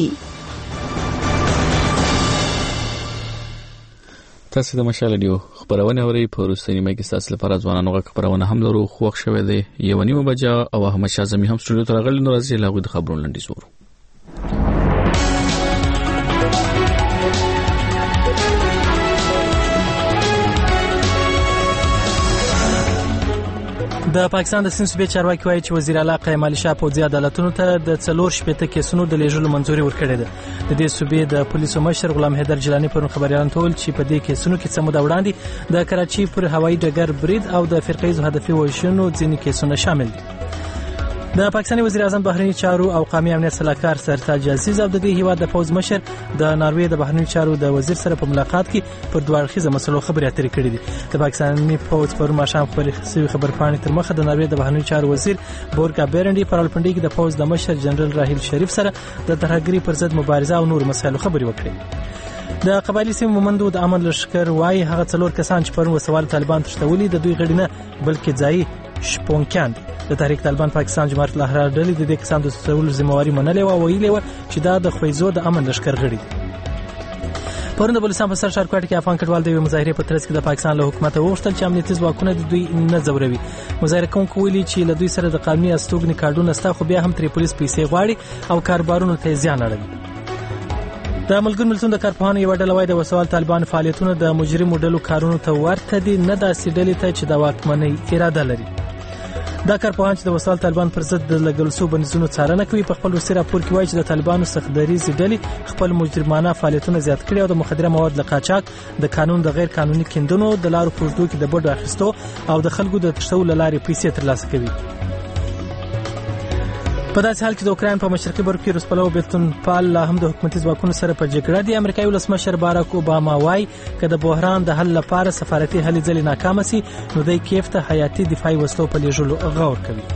تاسو د مشال رادیو خبرونه اورئ. په وروستۍ نیمه کې تاسو لپاره ځوانانو غږ خبرونه هم لرو. خو وخت شوه دی 1:30 بجې او احمد شاه زمي هم سټوډیو ته راغلی. نو راځي لاغوي د خبرونو لنډیز وورو. د پاکستان د سند صوبې چارواکي وایي چې وزیر اعلی قیم علي شاه پوځي عدالتونو ته د 4 کیسونو د لیږلو منځوري ورکړې ده. د دې صوبې د پولیسو مشر غلام حیدر جیلانی پرون خبريالان ټول چې په دې کیسونو کې څه موده وړاندې د کراچي پر هوایي ډګر برید او د فرقیزو هدفي وژنو ځینې کیسونه شامل دي. د پاکستاني وزیر اعظم بهرنی چارو او قومي امنیت سلاکار سرتاج عزیز او د دې هیواد د فوج مشر د ناروې د بهرنی چارو د وزیر سره په ملاقات کې پر دوه اړخیزه مسلو خبرې اترې کړې دي. د پاکستاني فوج پر ماشام خپل خصوصي خبرپاڼې تر مخه د ناروې د بهرنی چارو وزیر بورکا بیرنډي پر الپنډي کې د فوج د مشر جنرال راهیل شریف سره د ترهګرۍ پر ضد مبارزه او نور مسایلو خبرې وکړې. د قبایلی سیمو مومندو د امن لشکر وايي هغه 4 کسان چې پرون وسوال طالبان تشتولي د دوی غړي نه بلکې ځای شپونکان دي. د تحریک طالبان پاکستان جماعت الاحرار ډلې د دې کسانو د تشتولو ذمہواری منلې او ویلې و چې دا د خویزو د امن لشکر غړي دي. پرون د بلوچستان په سر شارکوټ کې افغان کډوال د مظاهره په ترڅ کې د پاکستان له حکومت وغوښتل چې امنیتي ځواکونه د دوی نه ځوروي. مظاهره کوونکو ویلي چې له دوی سره د قانوني استوګنې کارډونه ستا خو بیا هم تر پولیس پیسې غواړي او کاروبارونو ته زیان اړوي. د ملګرو ملتونو د کارپوهانو یو ډله وايي د وسوال طالبان فعالیتونه د مجرمو ډلو کارونو ته ورته دي، نه داسې ډلې ته چې د واکمنۍ اراده لري. دا کارپوهان چې د وسوال طالبان پر ضد د لګول شوو بندیزونو څارنه کوي په خپل وروستي راپور کې وایي چې د طالبانو سختدریزې ډلې خپل مجرمانه فعالیتونه زیات کړي او د مخدره مواد له قاچاق، د قانون د غیر قانوني کیندنو، د لارو په اوږدو کې د بډو اخیستو او د خلکو د تښتولو له لارې پیسې ترلاسه کوي. په داسې حال کې د اوکراین په مشرقي برخو کې روسپلو بیلتون پال لا هم د حکومتي ځواکونو سره په جګړه دي. امریکایي ولسمشر باراک اوباما وايي که د بحران د حل لپاره سفارتي هلې ځلې ناکامه سي نو دوی کیف ته حیاتي دفاعي وسلو په لیږلو غور کوي.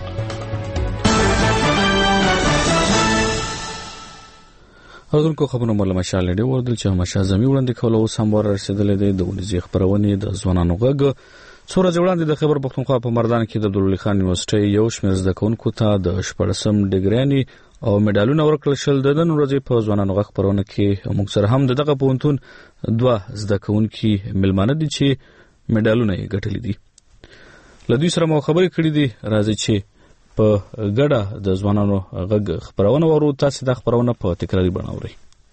اردوونکو خبرونه مولا مشال لري وردل چې مشال زمي وړاندې کوله او سم ور رسیدلې ده د ونځي خبرونه د ځوانانو غږ. څوره وړاندې د خبر پښتونخوا په مردان کې د عبدالولي خان یونیورسيټي یو شمېر زده کوونکو ته د 14م ډیګري او میډالونه ورکړل شول. د نن ورځې په ځوانانو غږ خبرونه کې موږ سره هم دغه پونتون 2 زده کوونکي ملمانه دي چې میډالونه یې ګټلي دي. له دوی سره مو خبرې کړې دي. راځي چې په ګډه د ځوانانو غږ خبرونه ورو تاسو د خبرونه په تکراري بڼه اورئ.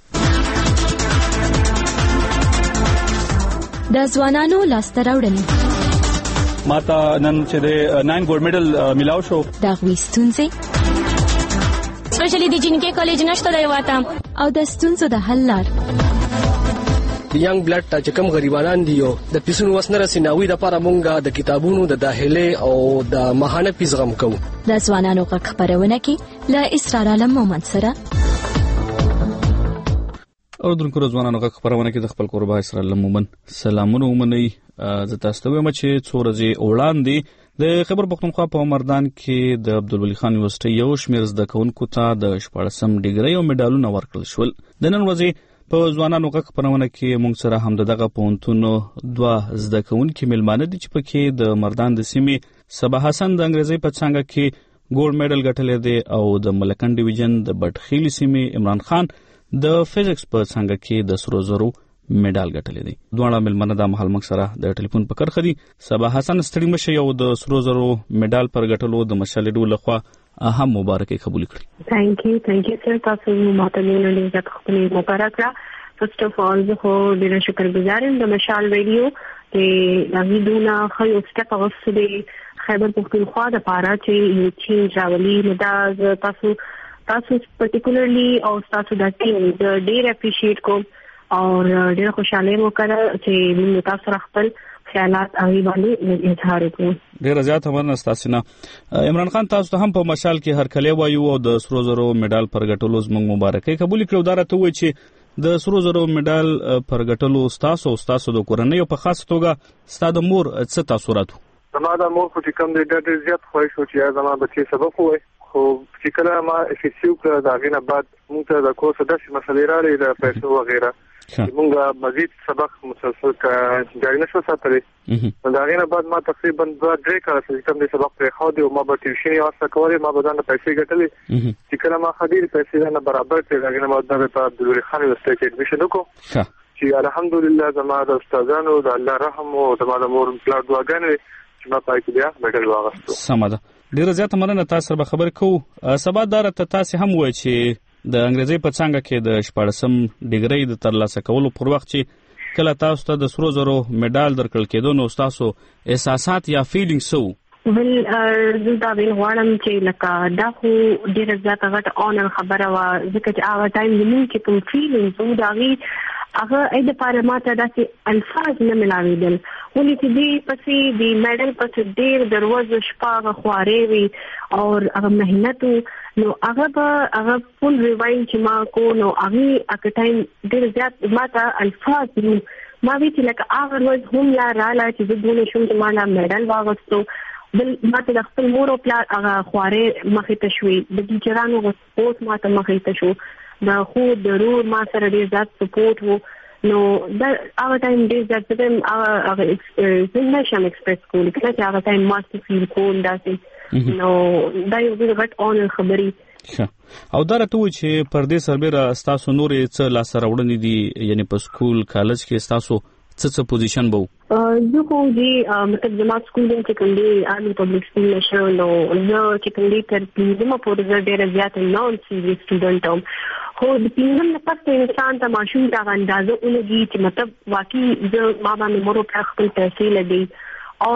د ځوانانو لاسته راوړنې ماته نن چې د 9 ګولډ میډل ملاو شو. دا غوښتونځي سپیشلی د جنکې کالج نشته دی واته او د ستونزو د حل لار د ینګ بلډ چې کوم غریبانان دي او د پیسونو وسنه رسیناوي د لپاره مونږه د کتابونو د داخله او د ماهانه پیغام کوو. د ځوانانو غږ خبرونه کې ل اسرار عالم مومند سره اردوونکو ځوانانو غږ خبرونه کې د خپل قربا اسرار عالم مومند سلامونه ومني. زه تاسو ته وایم چې څو ورځې وړاندې د خبر پښتونخوا په مردان کې د عبدالولي خان یونیورسيټي یو شمېر زده کوونکو ته د 14م ډیګري او میډالونه ورکړل شول. د نن ورځې په ځوانانو غږ خبرونه کې موږ سره هم دغه پونتونو 2 زده کوونکي ملمانه دي چې پکې د مردان د سیمې صبا حسن د انګریزي په څنګه کې ګولډ میډل ګټلې دی او د ملکن ډیویژن د بټخیل سیمې عمران خان د فزکس په څنګه کې د سرو زرو میډال ګټلې دي. دوه ملمنه د محل مخ سره د ټلیفون په کرخه دي. صبا حسن ستړي مشه یو د سرو زرو میډال پر ګټلو د مشال ډول لخوا اهم مبارکي قبول کړي. ثانک یو سر. تاسو ماته نن د خپل مبارک را فرست اف اول زه ډیر شکرګزار یم د مشال ریډیو د لغیدونه خو یو سټپ اوسه خیبر پختونخوا د پاره چې یو چینج راولي نو دا تاسو پرټیکولرلی او تاسو د ټیم ډیر اپریشیټ کوم او ډیر خوشاله مو کړه چې موږ تاسو خپل خیالات اوی باندې اظهار وکړو. ډیر زیات مننه تاسو نه. عمران خان تاسو ته هم په مشال کې هر کله وایو او د سرو زرو میډال پر ګټلو زموږ مبارکي قبول کړو. دا راته وایي چې د سرو زرو میډال پر ګټلو تاسو د کورنۍ په خاصه توګه ستاسو مور څه تاثیرات؟ زما د مور خو چې کوم د ډېر زیات خوښ شو چې زما بچي سبق وای خو چې کله ما افیسیو کړ دا غینه بعد موږ ته د کورس د مسلې راړي د پیسو وغیرہ موږ مزید سبق مسلسل جاری نشو ساتلې دا غینه بعد ما تقریبا 2-3 کال چې کوم د سبق په خو دی او ما به ټیوشن یې واسطه کولې ما به ځان پیسې ګټلې چې کله ما خدای پیسې نه برابر کړې دا غینه بعد د عبدالولی خان یونیورسيټي اډمیشن وکړ چې الحمدلله زما د استادانو د الله رحم او د مور پلار دعاګانې چې ما پای کې بیا میډل واغستو. سمه ده. ډیره زیاته مننه. تاسو به خبر کوو سبا دار ته تاسو هم وایي چې د انګریزي په څنګه کې د 14م ډیګري د ترلاسه کولو پر وخت چې کله تاسو ته د سرو زرو میډال درکړل کېدو نو تاسو احساسات یا فیلینګ سو ول دا ویل غواړم چې لکه دا خو ډیره زیاته غټه اونر خبره وا ځکه چې هغه ټایم زموږ کې کوم فیلینګ سو دا غي هغه اې د پاره ماته داسې الفاظ نه ملاویدل ولې چې دی پسې دی میډل پسې ډیر دروازه شپه خوارې وي او هغه مهنت نو هغه فول ریوایند چې ما کو نو هغه اګه ټایم ډیر زیات ماته الفاظ ما وی چې لکه هغه ورځ هم لا رااله چې د دونه شوم چې ما لا میډل واغستو بل ماته د خپل مور او پلار هغه خوارې مخې ته شوې د ټیچرانو سپورټ ماته مخې ته شو دا خو ضرور ما سره ډیر زیات سپورټ وو نو دا هغه ټایم ډیر زیات هغه ایکسپریس نشم ایکسپریس کول کله چې هغه ټایم ماست فیل کول داسې نو دا یو ډیر غټ اونر خبري او دا راته و چې پر دې سربېره تاسو نورې څه لاس راوړنې دي یعنی په سکول کالج کې تاسو څه پوزیشن بو زه خو دې مطلب زما سکول چې کوم دی آرمي پبلک سکول نشو نو زه چې کوم دی تر پنځمه پورې زه ډېر زیات نون سیریس سټوډنټ ام خو د پنځم نه پس انسان ته ماشوم دا اندازه ولګي چې مطلب واقعي زه ما باندې مور په خپل پیسې لګي او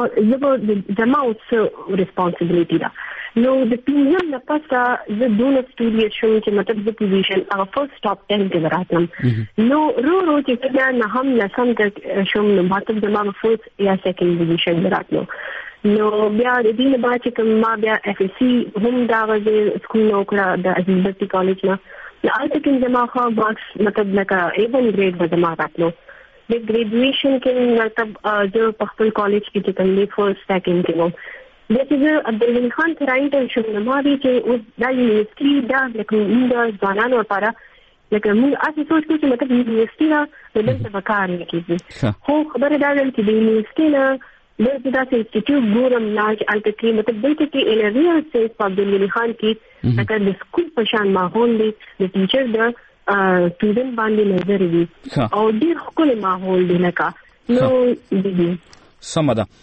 زه زما اوس ریسپانسیبিলিټي ده نو د پنځم نه پس زه دونه سټوډیو شوم چې مطلب د پوزیشن هغه فرست ټاپ 10 کې راتلم نو رو چې کله نه هم لسم ته شوم نو مطلب زما فرست یا سیکنډ پوزیشن راتلم نو بیا د دې نه بعد چې ما بیا اف ای سی هم دا غوښه سکول نو کړه د عزیزبتی کالج نه البته کې زما خو باکس مطلب لکه ایون ګریډ به زما راتلو د ګریجویشن کې مطلب زه په خپل کالج کې چې کوم دی فرست سیکنډ کې وم د چې عبدالولی خان ترایټ شوم نو ما دې چې اوس د یونیورسيټي دا لکه موږ ځوانانو لپاره لکه موږ اصلي سوچ کوو چې مطلب یونیورسيټي دا د څه کار نه کیږي خو خبره دا ده چې د یونیورسيټي نه د داسې انسټیټیوټ ګورم نه چې البته کې مطلب دلته کې ان ریل سیس په عبدالولی خان کې لکه د سکول په شان ماحول دی د ټیچر د سټوډنټ باندې نظر دی او ډیر ښکلی ماحول دی لکه نو دی سمه ده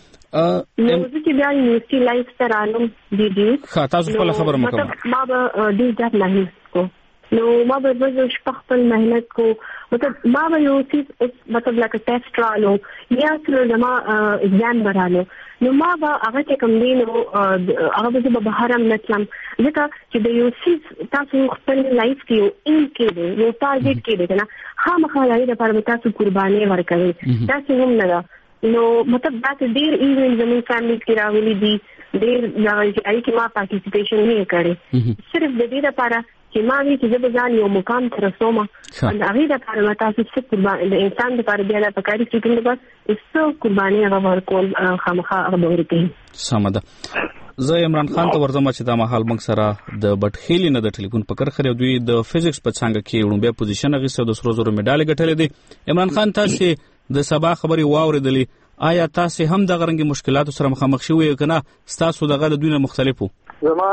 نو چې بیا یونیورسيټي لایف سره علم دی تاسو په خبره مکمل مطلب ما به ډیر ځات نه کو نو ما به زه خپل مهنت کو مطلب ما به یو څه مطلب لکه ټیسټ رالو یا څه ما ایگزام برالو نو ما به هغه کوم دی نو هغه به بهر هم نتلم ځکه چې د یو څه تاسو خپل لایف کې یو کې دی یو ټارګټ کې دی نه خامخا لري د پاره تاسو قرباني ورکوي تاسو هم نه نو مطلب دا ډیر ایونت زموږ فیملی کې راغلي دي ډیر ځای کې ما پارټیسیپیشن نه کړی صرف د دې لپاره چې ما وی چې د ځان یو مقام تر رسوم ان هغه د لپاره تاسو څه قرباني د انسان لپاره بیا د پکاري چې کوم بس څه قرباني هغه ورکول خامخا هغه ورکړي سمه ده. زه عمران خان ته ورځم چې دا مهال موږ سره د بټخیلی نه د ټلیفون پکړ خره دوی د فزیکس په څنګه کې وړاندې پوزیشن غوښته د سرو زرو میډال ګټلې دي. عمران خان تاسو د سبا خبري واوریدلې آیا تاسو هم د غرنګي مشکلاتو سره مخامخ شوي کنه تاسو دغه د دوی نه مختلفو؟ زما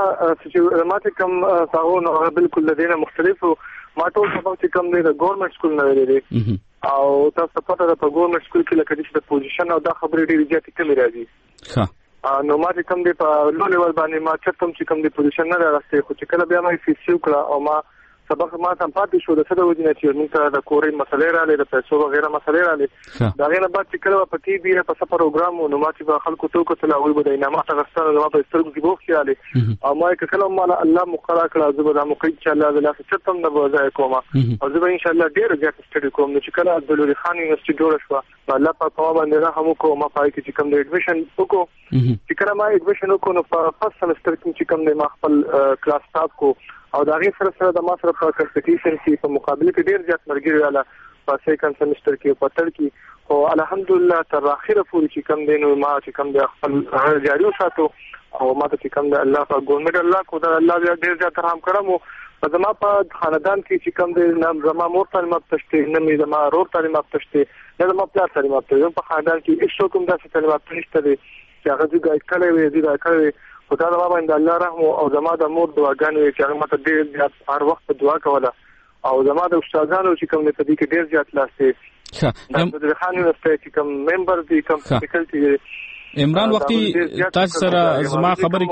چې کوم تاسو نو بالکل د دې نه مختلفو ما ټول سبق چې کوم دی د ګورنمنت سکول نه لري او تاسو پته ده په ګورنمنت سکول کې لکه د پوزیشن او د خبرې ډېری زیاتې کمی راځي ښه نو ما چې کوم دی په لو لیول باندې ما چرته چې کوم دی پوزیشن نه راځي خو چې کله بیا ما فیسیو کړه او ما سبق ما ته پاتې شو د څه د وجنه چې موږ ته د کورې مسلې را لې د پیسو وغیرہ مسلې را لې دا غیر بعد چې کله په ټي وي په سفر پروګرام نو ما چې خلکو ته کوتل او به د انعامات غوښتنه نو په سترګو کې بوخ کړاله او ما کله ما الله مقرره کړه زه به موقع چې الله د لاس چتم نه وځای کوم او زه به ان شاء الله ډیر زیات سټډي کوم نو چې کله عبدالولی خان یونیورسيټي جوړ شو الله په پاو باندې رحم وکړو ما پای کې چې کوم د ایډمیشن وکړو چې کله ما ایډمیشن وکړو نو په فرست سمستر کې چې کوم ما خپل کلاس سٹارټ کو او دا غي سره د ما سره په کمپټیشن کې په مقابله کې ډیر زیات مرګري والا په سیکنډ سمستر کې په تر کې او الحمدلله تر اخره پورې چې کوم دینو ما چې کوم د خپل جاری وساتو او ما ته چې کوم د الله په ګورنمنت الله کو دا الله ډیر زیات رحم کړم. په زما په خاندان کې چې کوم د نام زما مور تعلیمات تشته نه مې زما رور تعلیمات تشته نه زما پلار تعلیمات تشته. په خاندان کې هیڅ کوم داسې تعلیمات نشته دي چې هغه دې ګایډ کړي خدای دې باندې الله رحم او زما د مور دعاګانې چې هغه ماته ډیر زیات هر وخت دعا کوله او زما د استادانو چې کوم د دې کې ډیر زیات لاسته د خان یونیورسيټي کوم ممبر دي کوم فیکلټي عمران وختي تاسو سره زما خبرې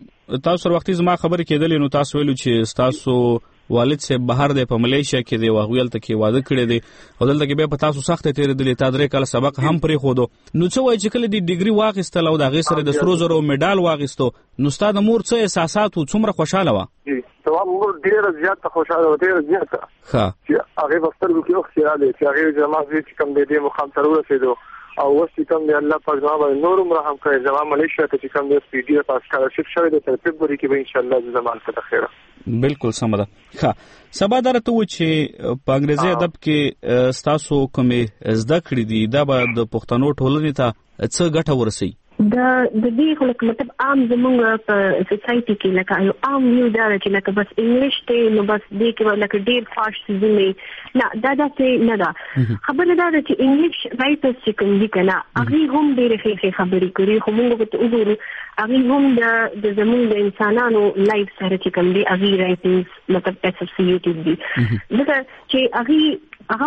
کېدلې نو تاسو ویلو چې تاسو والد صاحب بهر دی په ملیشیا کې دی واغویل ته کې واده کړی دی او دلته کې به په تاسو سخت تیر دی تا درې کال سبق هم پرې خو دو نو څه وایي چې کله دی ډیګري واغستل او د غي سره د سرو زرو میډال واغستو نو ستاسو مور څه احساسات او څومره خوشاله و؟ زما مور ډیره زیاته خوشاله و ډیره زیاته چې هغه وخترګو کې وخت راځي چې هغه زما چې کوم دې مخام تر ورسېدو او وسې کوم دی الله پاک زما باندې نورم رحم کوي. زما ملیشیا ته چې کوم دی پی ډی اف اسکالرشپ شوی د فبروري کې به ان شاء الله زمان ته خیره. بالکل سم ده. ښه سبا درته و چې په انګریزي ادب کې ستاسو کومې زده کړې دي دا به د پښتنو ټولنې ته څه ګټه ورسي؟ د دې خو لکه مطلب عام زموږ په سوسايټي کې لکه یو عام یو دا چې لکه بس انګلیش ته نو بس دې کې لکه ډیر فارسی زمي نه دا څه نه دا خبره دا چې انګلیش رائټرز چې کوم دي کنه هغه هم ډیر ښه خبرې کوي خو موږ ته وګورو هغه هم د زموږ د انسانانو لایف سره چې کوم دي هغه رائټینګز مطلب اسوسییټډ دي دا چې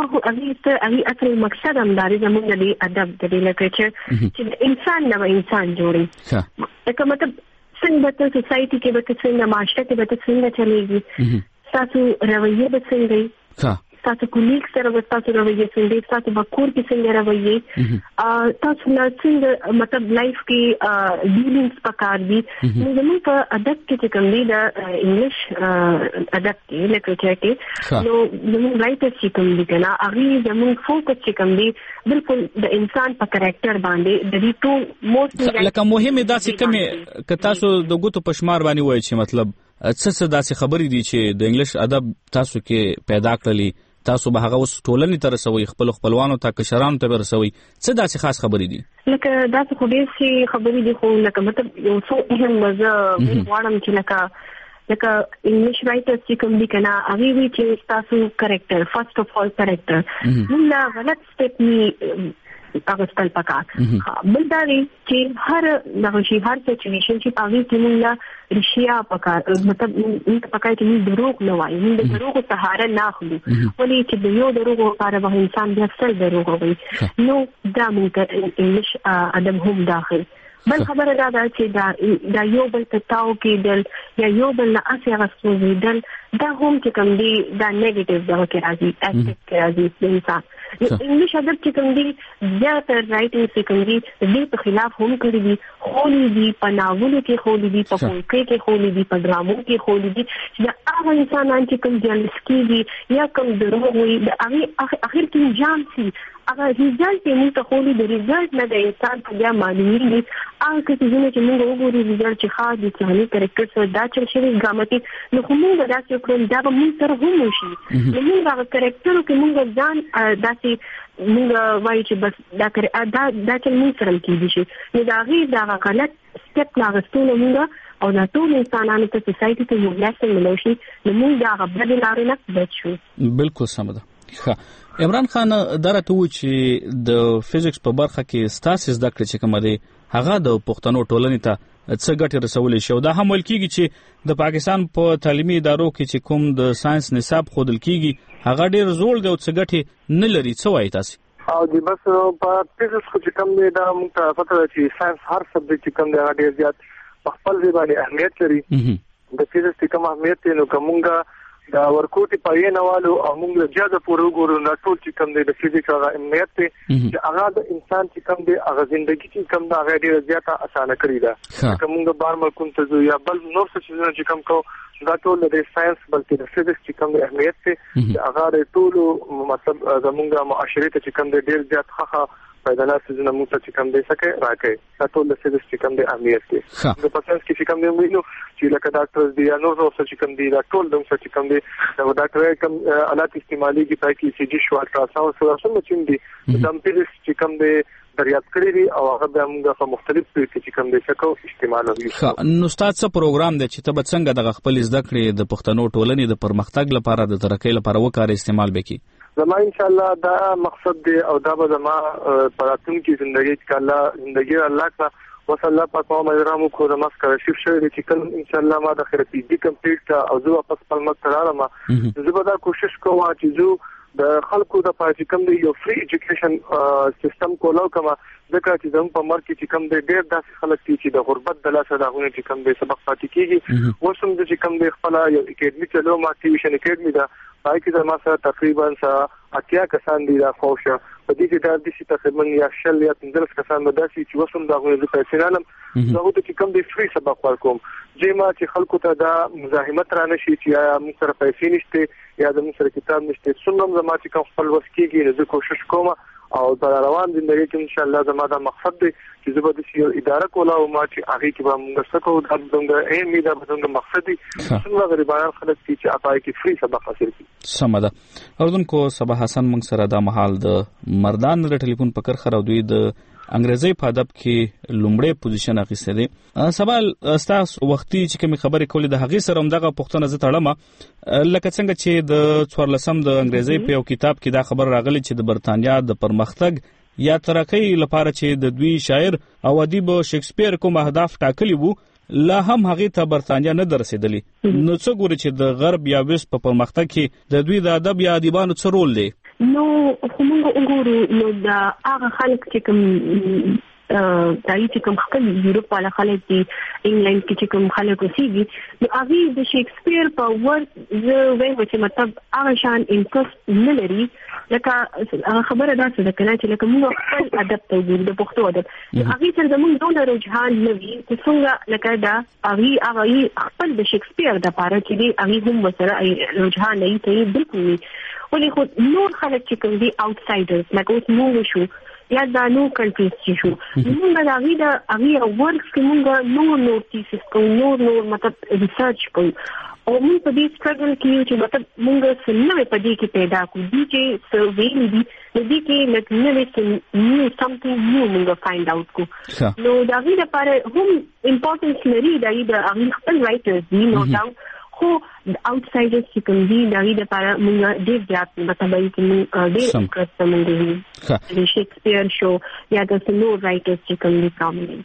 هغه اصل مقصد هم دا دی زموږ د ادب د لټریچر چې انسان نو انسان جوړي لکه مطلب څنګه د سوسايټي کې به څنګه معاشره کې به څنګه چلےږي تاسو رویه به څنګه تاسو کولیک سره به تاسو رویه څنګه تاسو بکور کې څنګه رویه تاسو نه څنګه مطلب لایف کې ډیلینګز پکار دي نو زموږ په ادب کې کوم دی د انګلیش ادب کې لټریچر کې نو زموږ رائټرز چې کوم دي کنه هغه زموږ فوکس چې کوم دی بالکل د انسان په کریکټر باندې د دې ټول موست لکه مهمه داسې کومه ک تاسو د ګوتو پشمار باندې وایي چې مطلب څه داسې خبرې دي چې د انګلیش ادب تاسو کې پیدا کړلې تاسو به هغه اوس ټولنې ته رسوي خپلوانو ته کشرانو ته رسوي څه داسې خاص خبرې دي؟ لکه داسې خو ډېر څه خبرې دي خو لکه مطلب یو څو اهم مزه غواړم چې لکه انګلیش رائټرز چې کوم دي کنه هغه وی چې تاسو کریکټر فرست اف اول کریکټر موږ غلط سټیپ نه اغستل پکار بل دا چې هر سچويشن چې پاږي کې موږ رښتیا پکار مطلب موږ پکای چې موږ دروغ نه وایو موږ دروغ سهاره نه اخلو ولې چې د یو دروغ لپاره به انسان بیا څل دروغ وایي نو دا موږ انګلیش ادب هم داخل بل خبره دا چې دا یو بل تاو کې دل یا یو بل نه اسیا غوښتل دل دا هم چې کوم دی دا نیگیټیو دا کې راځي اسپیکټ کې راځي انسان انګلیش ادب چې کوم دی زیاتره رائټینګ چې کوم دی د په خلاف هم کړی دي خولي دي په ناولو کې خولي دي په پویټري کې خولي دي په ډرامو کې خولي دي چې هغه انسانان چې کوم جلسکی دي یا کوم دروغ وي د اخر کې جام سي هغه ریزلټ یې موږ ته خولي د ریزلټ نه د انسان په بیا معلومیږي هغه چې موږ وګورو ریزلټ چې ښه دي چې کریکټر سره دا چل شي ګراماتیک نو موږ دا چې کوم دا به موږ سره هم وشي نو موږ هغه کریکټر کې موږ ځان داسې موږ وایي چې بس دا چې موږ سره کېږي شي نو دا غي دا غلط سټپ لاغستونه موږ او دا ټول انسانانو ته سوسايټي ته یو لاسته ملوشي نو موږ دا غبرګ لارې نه بچ شو. بالکل سم ده. عمران خان درته و چې د فزیکس په برخه کې ستاسو زده کړې چې کومه دي هغه د پښتنو ټولنې ته څه ګټه رسولې شو دا هم ویل کیږي چې د پاکستان په تعلیمي ادارو کې چې کوم د ساينس نصاب خودل کیږي هغه ډیر زوړ دی او څه ګټه نه لري څه وایي تاسو؟ او د بس په فزیکس کې کوم دی دا موږ ته پته ده چې ساينس هر سبجیکټ کوم دی ډیر زیات په خپل ځای باندې اهمیت لري د فزیکس کوم اهمیت نو کومه دا ورکوټي پاینه والو او موږ جاده پورو ګورو نه ټول چې کوم دی د فزیکس هغه اهمیت دی چې هغه د انسان چې کوم دی هغه ژوندۍ چې کوم دا هغه ډیره زیاته اسانه کړی ده کومه بار ملکون ته یا بل نور څه چې چې کوم کو دا ټول د ساينس بلکې د فزیکس چې کوم اهمیت دی هغه ټول مطلب زموږه معاشري ته چې کوم دی ډیر زیات ښه پیدانا سيزونه موږ چې کوم دې سکه راکې تاسو له څه چې کوم دې اهمیت دی د پاسنس کې چې کوم دې وینو چې لکه ډاکټر دی یا نور څه چې کوم دې دا ټول د څه چې کوم دې دا ډاکټر کوم آلات استعمالي کې پای کې سي جي شو الټراساوند سره څه چې دې د پیلس چې کوم دې دریاب کړی دی او هغه د موږ په مختلف پیټ چې کوم دې څه استعمالوي نو ستاسو څه پروګرام دی چې ته به څنګه د خپل زده کړې د پښتنو ټولنې د پرمختګ لپاره د ترقۍ لپاره وکړې استعمال وکړي زما ان شاء الله دا مقصد دی او دا به زما پراتون کې ژوندۍ کې الله ژوندۍ الله کا وصلی الله پاک او مهربانو کو د مسکر شیف شوی چې کله ان شاء الله ما د خیر پی ډی کمپلیټ او زه واپس خپل مکتب راځم زه به دا کوشش کوم چې زه د خلکو د پاتې کوم دی یو فری ایجوکیشن سیستم کولو کما ځکه چې زموږ په ملک کې کوم دی ډېر داسې خلک چې د غربت د لاسه داغونه چې کوم دی سبق پاتې کیږي وسم د چې کوم دی خپل یو اکیډمي چلو ما ټیوشن اکیډمي دا پای کې زما سره تقریبا 80 کسان دي دا خوښه په دې کې دا د شي تقریبا یا شل یا 15 کسان مداسي چې وسم داغونه د پیسې نالم زه ته چې کوم دی فری سبق ورکوم جېما چې خلکو ته دا مزاحمت را نشي چې یا موږ سره پیسې نشته یا د موږ سره کتاب نشته څومره زما چې کوم خپل وس کېږي زه کوشش کوم او در روان ژوندۍ کې ان شاء الله زما دا مقصد دی چې زه به د یو اداره کولا او ما چې هغه کې به موږ څه کوو دا د ایم دا به د مقصد دی څنګه غریبان خلک چې اپای کې فری سبق حاصل کړي سمده اردوونکو صباح حسن موږ سره د محل د مردان د ټلیفون پکر خره دوی د انګریزي په ادب کې لومړی پوزیشن اخیسته دي سوال تاسو وختي چې کوم خبرې کولې د هغې سره همدغه پښتنه زه تړم لکه څنګه چې د 14 د انګریزي په یو کتاب کې دا خبر راغلی چې د برتانیا د پرمختګ یا ترقۍ لپاره چې د دوی شاعر او ادیب شکسپیر کوم اهداف ټاکلي وو لا هم هغه ته برتانیا نه درسېدلی نو څه ګوري چې د غرب یا ویس په پرمختګ کې د دوی د ادب یا ادیبانو څه رول دی نو موږ وګورو نو دا هغه خلک چې کوم دای چې کوم خپل یورپ والا خلک دي انګلند کې چې کوم خلک اوسېږي نو هغه د شکسپیر په ورک زه وایم چې مطلب هغه شان انټرست نه لري لکه خبره ده چې کله چې لکه موږ خپل ادب ته وګورو د پښتو ادب هغه چې زموږ دونه رجحان نه وي څنګه لکه دا هغه خپل د شکسپیر د پاره چې دی هغه هم وسره رجحان نه کوي بالکل ولې خو نور خلک چې کوم دي آوټسایډرز لکه اوس موږ شو یا دا نو کنټریز چې شو موږ دا هغه ورکس کې موږ نور تیسیس کوو نور مطلب ریسرچ کوو او موږ په دې سټرګل کې چې مطلب موږ څنګه په دې کې پیدا کوو چې سروې دي دې کې لکه نو something new موږ فایند اوټ کوو نو دا وی لپاره هم امپورټنس لري دا هغه خپل رائټرز دي نو دا خو آوټسایډرز چې کوم دي دا وی لپاره موږ ډېر زیات مطلب چې موږ ډېر کړم د شکسپیر شو یا د نور رائټرز چې کوم دي پرومیننت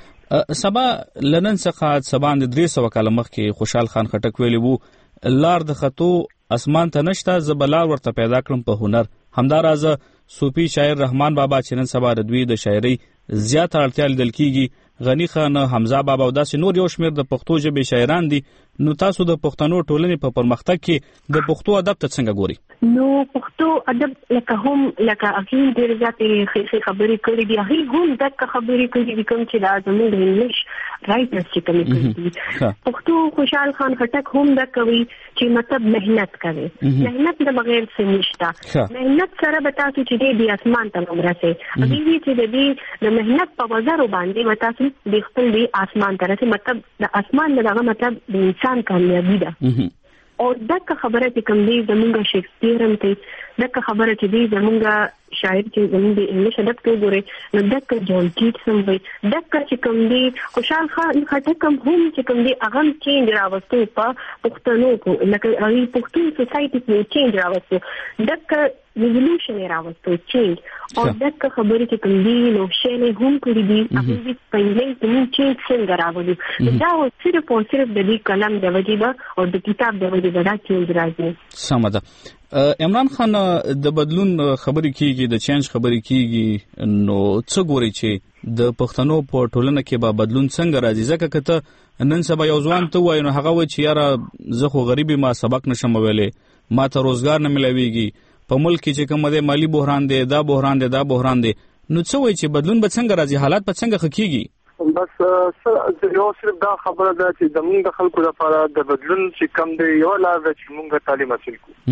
سبا لنن څخه سبا د 300 کال مخکې خوشحال خان خټک ویلی وو لار د خطو اسمان ته نشته زبلار ورته پیدا کړم په هنر همداراز صوفي شاعر رحمان بابا چې نن سبا د دوی د شاعري زیات اړتیا لیدل کیږي غنی خان حمزه بابا او داسې نور یو شمېر د پښتو ژبې شاعران دي نو تاسو د پښتنو ټولنې په پرمختګ کې د پښتو ادب ته څنګه ګوري نو پښتو ادب لکه اغین ډېر زیاتې خبرې کړې دي هغه هم دغه خبرې کړې دي کوم چې د زموږ د انګلیش رائټرز چې کوم دي پښتو خوشحال خان خټک هم دا کوي چې مطلب مهنت کوي مهنت د بغیر څه نشته مهنت سره به تاسو چې د اسمان ته ورسئ هغه چې د مهنت په وزر باندې تاسو د خپل د اسمان ته رسئ مطلب د اسمان دغه مطلب د انسان کامیابی ده او دغه خبره چې کوم دی زمونږ شکسپیر هم ته دغه خبره چې دی زمونږ شاعر چې زمونږ د انګلیش ادب کې ګوري نو دغه جون کیټس هم وي دغه چې کوم دی خوشحال خان خټک هم چې کوم دی هغه چینج راوستو په پښتنو کو لکه هغه پښتون سوسایټي کې چینج راوستو دغه ریولوشن راوستو چینج او دغه خبره چې کوم دی نو شنه هم کړی دی هغه په انګلیش کې چینج څنګه راوړي دا صرف او صرف د دې کلام د وجیبه او د کتاب د وجیبه دا چینج راځي سمده عمران خان د بدلون خبرې کیږي د چینج خبرې کیږي نو څه ګوري چې د پښتنو په ټولنه کې به بدلون څنګه راځي ځکه کته نن سبا یو ځوان ته وایي نو هغه و چې یاره زه خو غریبي ما سبق نشم ویلې ما ته روزګار نه ملويږي په ملک کې چې کوم د مالی بحران دی دا بحران دی نو څه وایي چې بدلون به څنګه راځي حالات به څنګه خکېږي بس یو صرف دا خبره ده چې زموږ د خلکو لپاره د بدلون چې کم دی یو لار ده چې موږ تعلیم حاصل کړو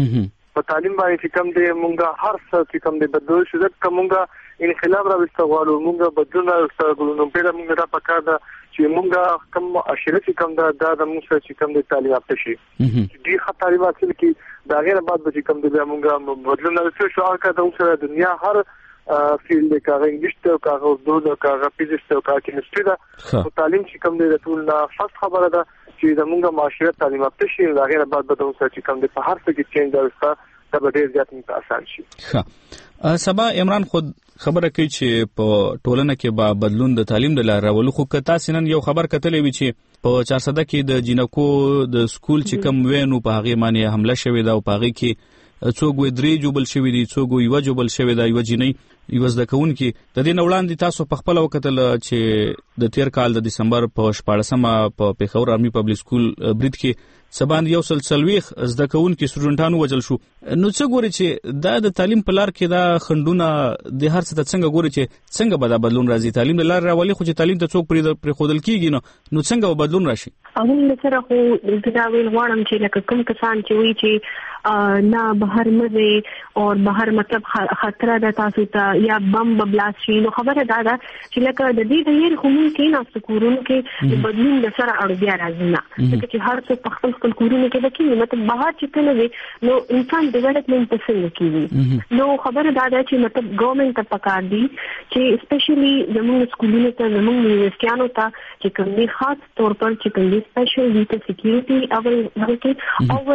په تعلیم باندې کوم دی مونږه هر څه چې کوم دی بدل شو ځکه مونږه انقلاب راوستغواړو مونږه بدلون راوستغواړو نو په مونږه دا پکار ده چې مونږه کوم اشره چې کوم دا د موږ سره چې کوم دی تعلیم اپته شي دې خطر حاصل کی دا غیر بعد به کوم دی مونږه بدلون راوستو شو هغه د سره دنیا هر فیلډ کې هغه انګلیش ته هغه اردو ته هغه فزیکس ته هغه کیمستري دا تعلیم چې کوم دی د ټول نه فاست خبره ده چې د مونږه معاشره تعلیم اپته شي دا غیر بعد به سره چې کوم دی په هر څه کې چینج راوسته دا به ډیر زیات مونږ آسان شي. ښه سبا عمران خود خبره کوي چې په ټولنه کې به بدلون د تعلیم د لارې راولو خو که تاسو نن یو خبر کتلې وي چې په 400 کې د جینکو د سکول چې کم وینو په هغه باندې حمله شوې ده او په هغه کې څوک وې درې جوبل شوې دي څوک یو جوبل شوې ده یو جنۍ یو زدکون کې د دې نوړاندې تاسو په خپل وکتل چې د تیر کال د دسمبر په 14مه په پیښور آرمي پبلک سکول برید کې سبان یو سلسلويخ زدکون کې سټوډنټانو وجل شو نو څه ګوري چې دا د تعلیم په لار کې دا خندونه د هر څه څنګه ګوري چې څنګه به دا بدلون راځي تعلیم لار راولي خو چې تعلیم ته څوک پر خودل کیږي نو څنګه بدلون راشي. اول سره خو دا ویل غواړم چې لکه کوم کسان چې وایي چې نه بهر مزه او بهر مطلب خطر ده تاسو ته یا بم بلاست شي نو خبره دا ده چې لکه د دې د یې کوم کې نه سکورونو کې بدلون د سره اړ بیا راځي نه چې هر څه په خپل کورونو کې د کې مطلب بهر چې کله وي نو انسان ډیولپمنٹ څنګه کوي نو خبره دا ده چې مطلب ګورنمنت ته پکار دي چې سپیشلی زموږ سکولونو ته زموږ یونیورسيټانو ته چې کومي خاص تور پر چې کومي سپیشل ویټ سکیورټي او ورکې او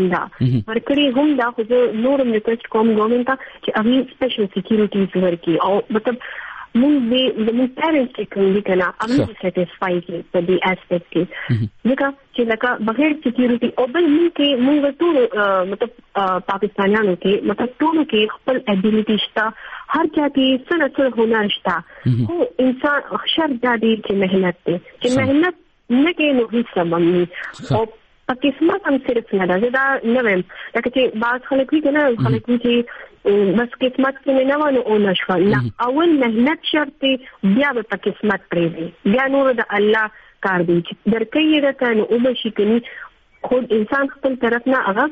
ورکړي هم دا خو نورم ریکوست کوم ګورنمنت ته چې هغه سپیشل سکیورټي ورکړي او مطلب موږ د موږ پیرنټس کې کوم دي کنه هغه سټیسفای کی په دې اسپیکټ کې ځکه چې لکه بغیر سکیورټي او بل موږ ټول مطلب پاکستانیانو کې مطلب ټول کې خپل ابیلیټی شته هر چا کې څه هنر شته خو انسان شرط دا دی چې مهنت دی چې مهنت نه کې نو هیڅ سبب نه او قسمت هم صرف نه ده دا نه ویم لکه چې بعض خلک وی کنه خلک وی چې بس قسمت کې نه ونه او نشو نه اول مهنت شرط بیا به قسمت پرې بیا نور د الله کار دی چې درکې ده کنه او به شي کني خود انسان خپل طرف نه هغه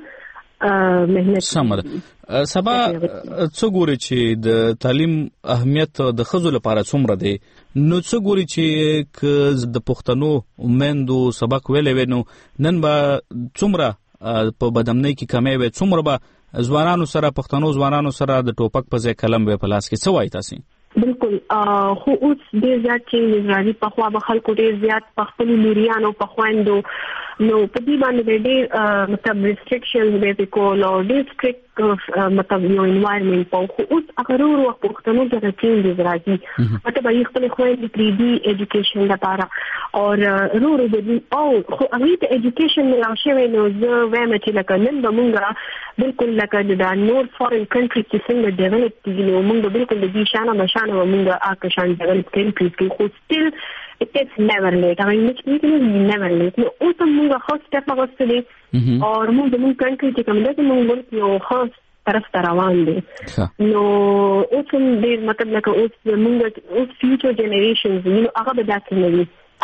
مهنت سمره سبا څو ګوري چې د تعلیم اهمیت د خزو لپاره څومره دی نو څو ګوري چې د پښتنو مندو سبق ویلې ونو نن با څومره په بدمنۍ کې کمې وي څومره به ځوانانو سره پښتنو ځوانانو سره د ټوپک په ځای قلم به په لاس کې څه وایي تاسو بالکل خو اوس ډیر زیات چې راځي په خوا به خلکو ډیر زیات په خپل لوريانو په خويندو نو په دې باندې ډیر مطلب ریستریکشنز به کول او ډیر سټریکټ مطلب یو انوایرنمنت په خو اوس هغه ورو پښتنو د چینج راځي مطلب یې خپل خويندې پری دی ایجوکیشن لپاره او ورو به او خو هغه د ایجوکیشن نه شوی نو زه وایم چې لکه نن به مونږه بالکل لکه د نور فورن کنټری چې څنګه ډیولپ دي نو مونږ بالکل د دې شانه مشانه مونږه آکشان ډیولپ کړو خو سټیل it's never late. I mean, it's never late. No, اوس موږ خاص step اغوستلې او موږ د موږ کنټري چې کوم دغه موږ یو خاص طرف ته روان دي نو اوس دې مطلب لکه اوس موږ اوس فیوچر جنریشنز نو هغه به داسې نه وي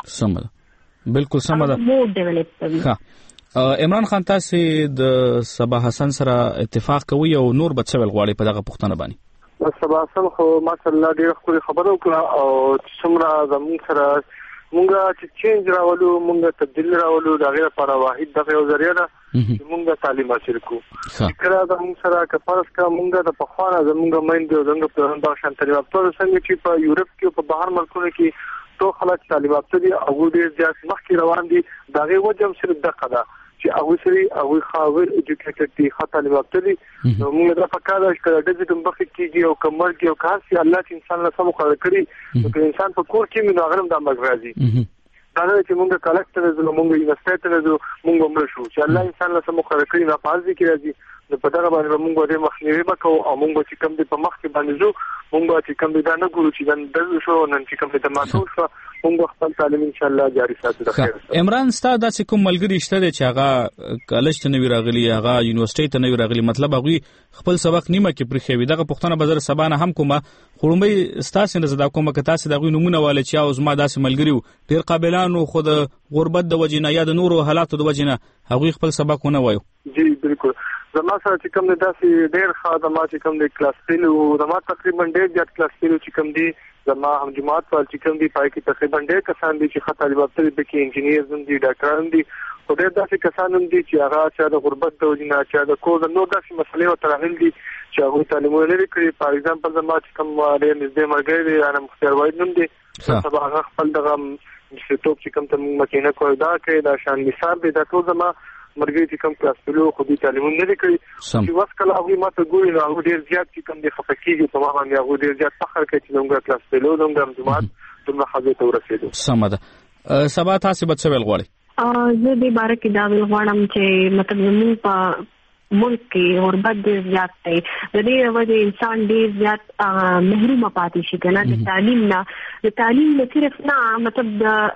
سمه بالکل سمه ده مور ډیولپ کوي عمران خان تاسو د صباح حسن سره اتفاق کوي او نور به څه غواړي په دغه پښتنه باندې صباح حسن خو ماشاءالله ډېر خوري خبرو کړه او څومره زموږ سره مونږه چې چینج راولو مونږه تبدیل راولو دا غیر لپاره واحد دغه ذریعہ ده چې مونږه تعلیم حاصل کوو فکر دا موږ سره کفارس کا مونږه د پخوانه زموږ مایند زموږ په اړه شان تعلیم په څنګه چې په یورپ کې په بهر ملکونو کې ټول خلک تعلیم یافته دي او ډېر زیات مخکې روان دي دا غي وجه صرف دغه ده چې هغه سری هغه خاور ایجوکیټډ دي خاطر تعلیم دي نو موږ دا فکر دا چې د دې د مخکې کېږي او کمرګي او کاسي الله چې انسان له سمو خلک کړی نو انسان په کور کې نو غرم د مغرازي دا چې موږ کلکټر زو موږ انویسټر زو موږ مړ شو چې الله انسان له سمو خلک کړی نه پازي کې راځي نو په دغه باندې موږ د مخنیوي وکړو او موږ چې کوم د په مخ کې باندې زو موږ چې کوم د نه ګورو چې د شو نن چې کوم د ماتو شو موږ خپل تعلیم ان شاء الله جاری ساتو د خیر عمران ستاسو د کوم ملګری شته چې هغه کالج ته نوی راغلی هغه یونیورسيټي ته نوی راغلی مطلب هغه خپل سبق نیمه کې پرخوي دغه پښتنه بازار سبانه هم کومه خړومبي ستاسو نه زدا کومه که تاسو دغه نمونه والي چې اوس ما داسې ملګریو ډیر قابلانو خود غربت د وجنه یا د نورو حالاتو د وجنه هغه خپل سبق ونه وایو جی بالکل زما سره چې کوم داسې ډېر ښه زما چې کوم د کلاس فیل او زما تقریبا ډېر زیات کلاس فیل چې کوم دي زما هم جماعت فعال چې کوم دي پای کې تقریبا ډېر کسان دي چې خطر یافته دي کې انجینیر هم دي ډاکټران دي او ډېر داسې کسان هم دي چې هغه چې د غربت د وجنه چې د کور نو داسې مسلې او ترحل دي چې هغه تعلیمونه لري کړی. فار ایگزامپل زما چې کوم ډېر نږدې مرګ دی انا مختار وای نوم دي سبا هغه خپل دغه چې توپ چې کوم ته مکینه کوي دا کې دا شان مثال دی دا ټول زما مرګ چې کوم کلاس فلو خو دي تعلیمونه لري کړی چې واس کله هغه ماته ګوري نو هغه ډېر زیات چې کوم دي خفقېږي په ما باندې هغه ډېر زیات فخر کوي چې موږ کلاس فلو موږ جماعت څومره حاجت ورسېدو. سم ده. سبا تاسو به څه ویل غواړئ؟ زه دې باره کې دا ویل غواړم چې مطلب زموږ په ملک کې غربت ډېر زیات دی. د دې وجه انسان ډېر زیات محروم پاتې شي کنه د تعلیم نه. د تعلیم نه صرف نه مطلب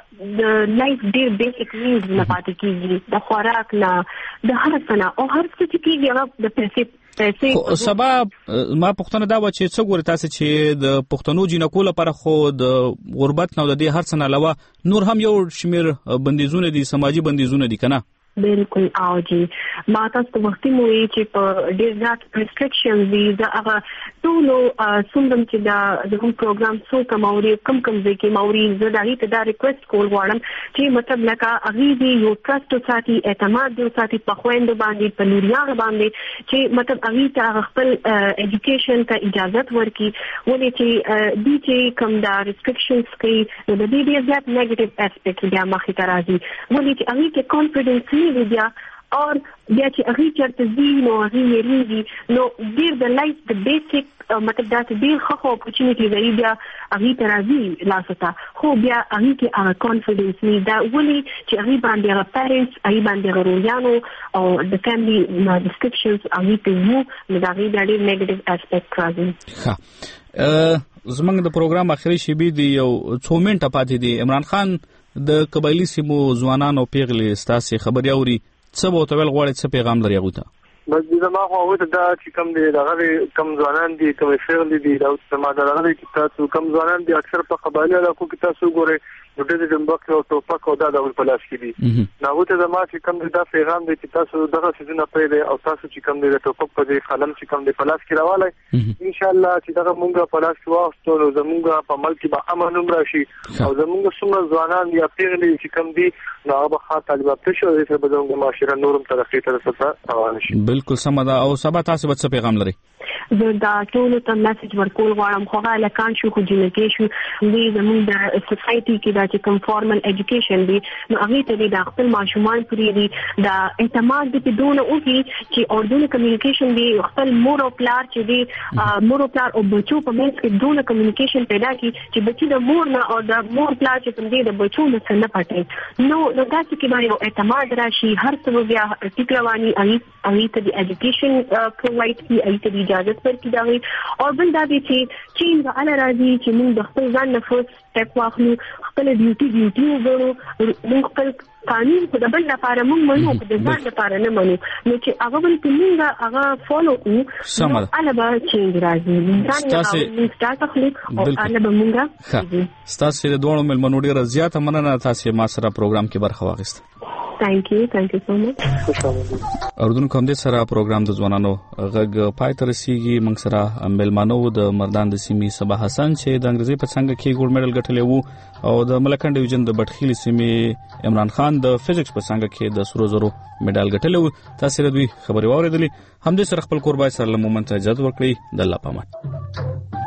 د لایف ډېر بیسیک نیډز نه پاتې کیږي د خوراک نه د هر څه نه او هر څه چې کیږي هغه د پیسې سبا ما پښتنه دا و چې څو ګور تاسو چې د پښتنو جنکو لپاره خو د غربت نه د دې هر څه نه علاوه نور هم یو شمیر بندیزونه دي سماجی بندیزونه دي کنه. بالکل او جی ما تاسو ته وختي مو چې په ډېر زیات ریستریکشنز دي دا هغه ټول څومره چې د کوم پروګرام څو کموري کم ځکه موري زه دا هیته دا ریکوست کول غواړم چې مطلب لکه هغه دی یو ټرست ساتي اعتماد دی ساتي په خويند باندې په لوريان باندې چې مطلب هغه ته خپل اډوکیشن ته اجازه ورکړي ولې چې دي چې کوم دا ریستریکشنز کوي د دې ډېر زیات نیگیټیو اسپیکټ بیا مخې ته راځي ولې چې هغه کې کانفیډنس بیا اور بیا چې هغه چرته دي نو هغه یې نو ډیر د لایف د بیسیک مطلب دا چې ډیر ښه اپورچونټی دی بیا هغه ته راځي لاسته خو بیا هغه کې هغه کانفیډنس نه دا ولې چې هغه باندې هغه پیرنټس هغه باندې غوړیانو او د فیملی ډسکرپشنز هغه ته وو نو دا غي ډېر نیگیټیو اسپیکټ راځي. ښه زمونږ د پروګرام اخري شیبې دی یو څو منټه پاتې دي. عمران خان د قبایلی سیمو ځوانانو پیغلې ستاسو خبري اوري څه به تول غواړي څه پیغام لري غوته؟ بس د ما خو وته دا چې کم دي دغه کم ځوانان دي کوم فعل دي دا سما دغه کې تاسو کم ځوانان دي اکثر په قبایلی علاقو کې تاسو ګورئ نو د جنبک او ټوپک او دا د پلاس کې دي نو وته د ما چې کم دا پیغام دي چې تاسو دغه سيزونه پیدا او تاسو چې کم دي د ټوپک په دې قلم چې کم دي پلاس کې راواله ان شاء الله چې دغه مونږه پلاس کې واستو نو زمونږه په ملک به امن راشي او زمونږه څومره ځوانان یا پیغلې چې کم دي نو هغه خاطر طالبات شو چې به زموږ معاشره نورم ترقی ته رسېږي روان شي. بالکل سم ده. او سبا تاسو به څه پیغام لري؟ زه دا ټول ته میسج ورکول غواړم خو هغه لکان شو خو جنګې شو دې زموږ د سوسايټي کې دا چې کوم فارمل اډوকেশন دی نو هغه ته د خپل ماشومان پرې دی دا اعتماد دې دونه او چې اردو کمیونیکیشن دی خپل مور او پلار چې دی مور او پلار او بچو په منځ کې دونه کمیونیکیشن پیدا کی چې بچي د مور نه او د مور پلار چې کوم دی د بچو نه څنګه پټي نو دا چې باندې اعتماد راشي هر څه بیا ټیکروانی هغه ته د اډوকেশن پرووایډ کی هغه ته اجازه ورکړي دا وي او بل دا دي چې چین غاله راځي چې موږ د خپل ځان نه فرست سټپ واخلو خپل ډیوټي وګورو موږ خپل قانون په دبل لپاره موږ منو په ځان لپاره نه منو نو چې هغه بل موږ هغه فالو کوو البته چینج راځي ځان ستاسو خلک او البته موږ ستاسو د دوه ملمنو ډیره زیاته مننه تاسو ما سره پروګرام کې برخه واخیسته. Thank you so much. اردن کوم دې سره پروګرام د ځوانانو غږ پای ته رسیدي. موږ سره ملمانو د مردان د سیمې صبا حسن چې د انګریزي په څنګه کې ګولډ میډل ګټلی وو او د ملکان ډیویژن د بټخیل سیمې عمران خان د فزکس په څنګه کې د سرو زرو میډال ګټلی وو. تاسو ردوی خبري واوریدلې هم دې سره خپل قربای سره لمومن ته اجازه ورکړي. د الله پامان.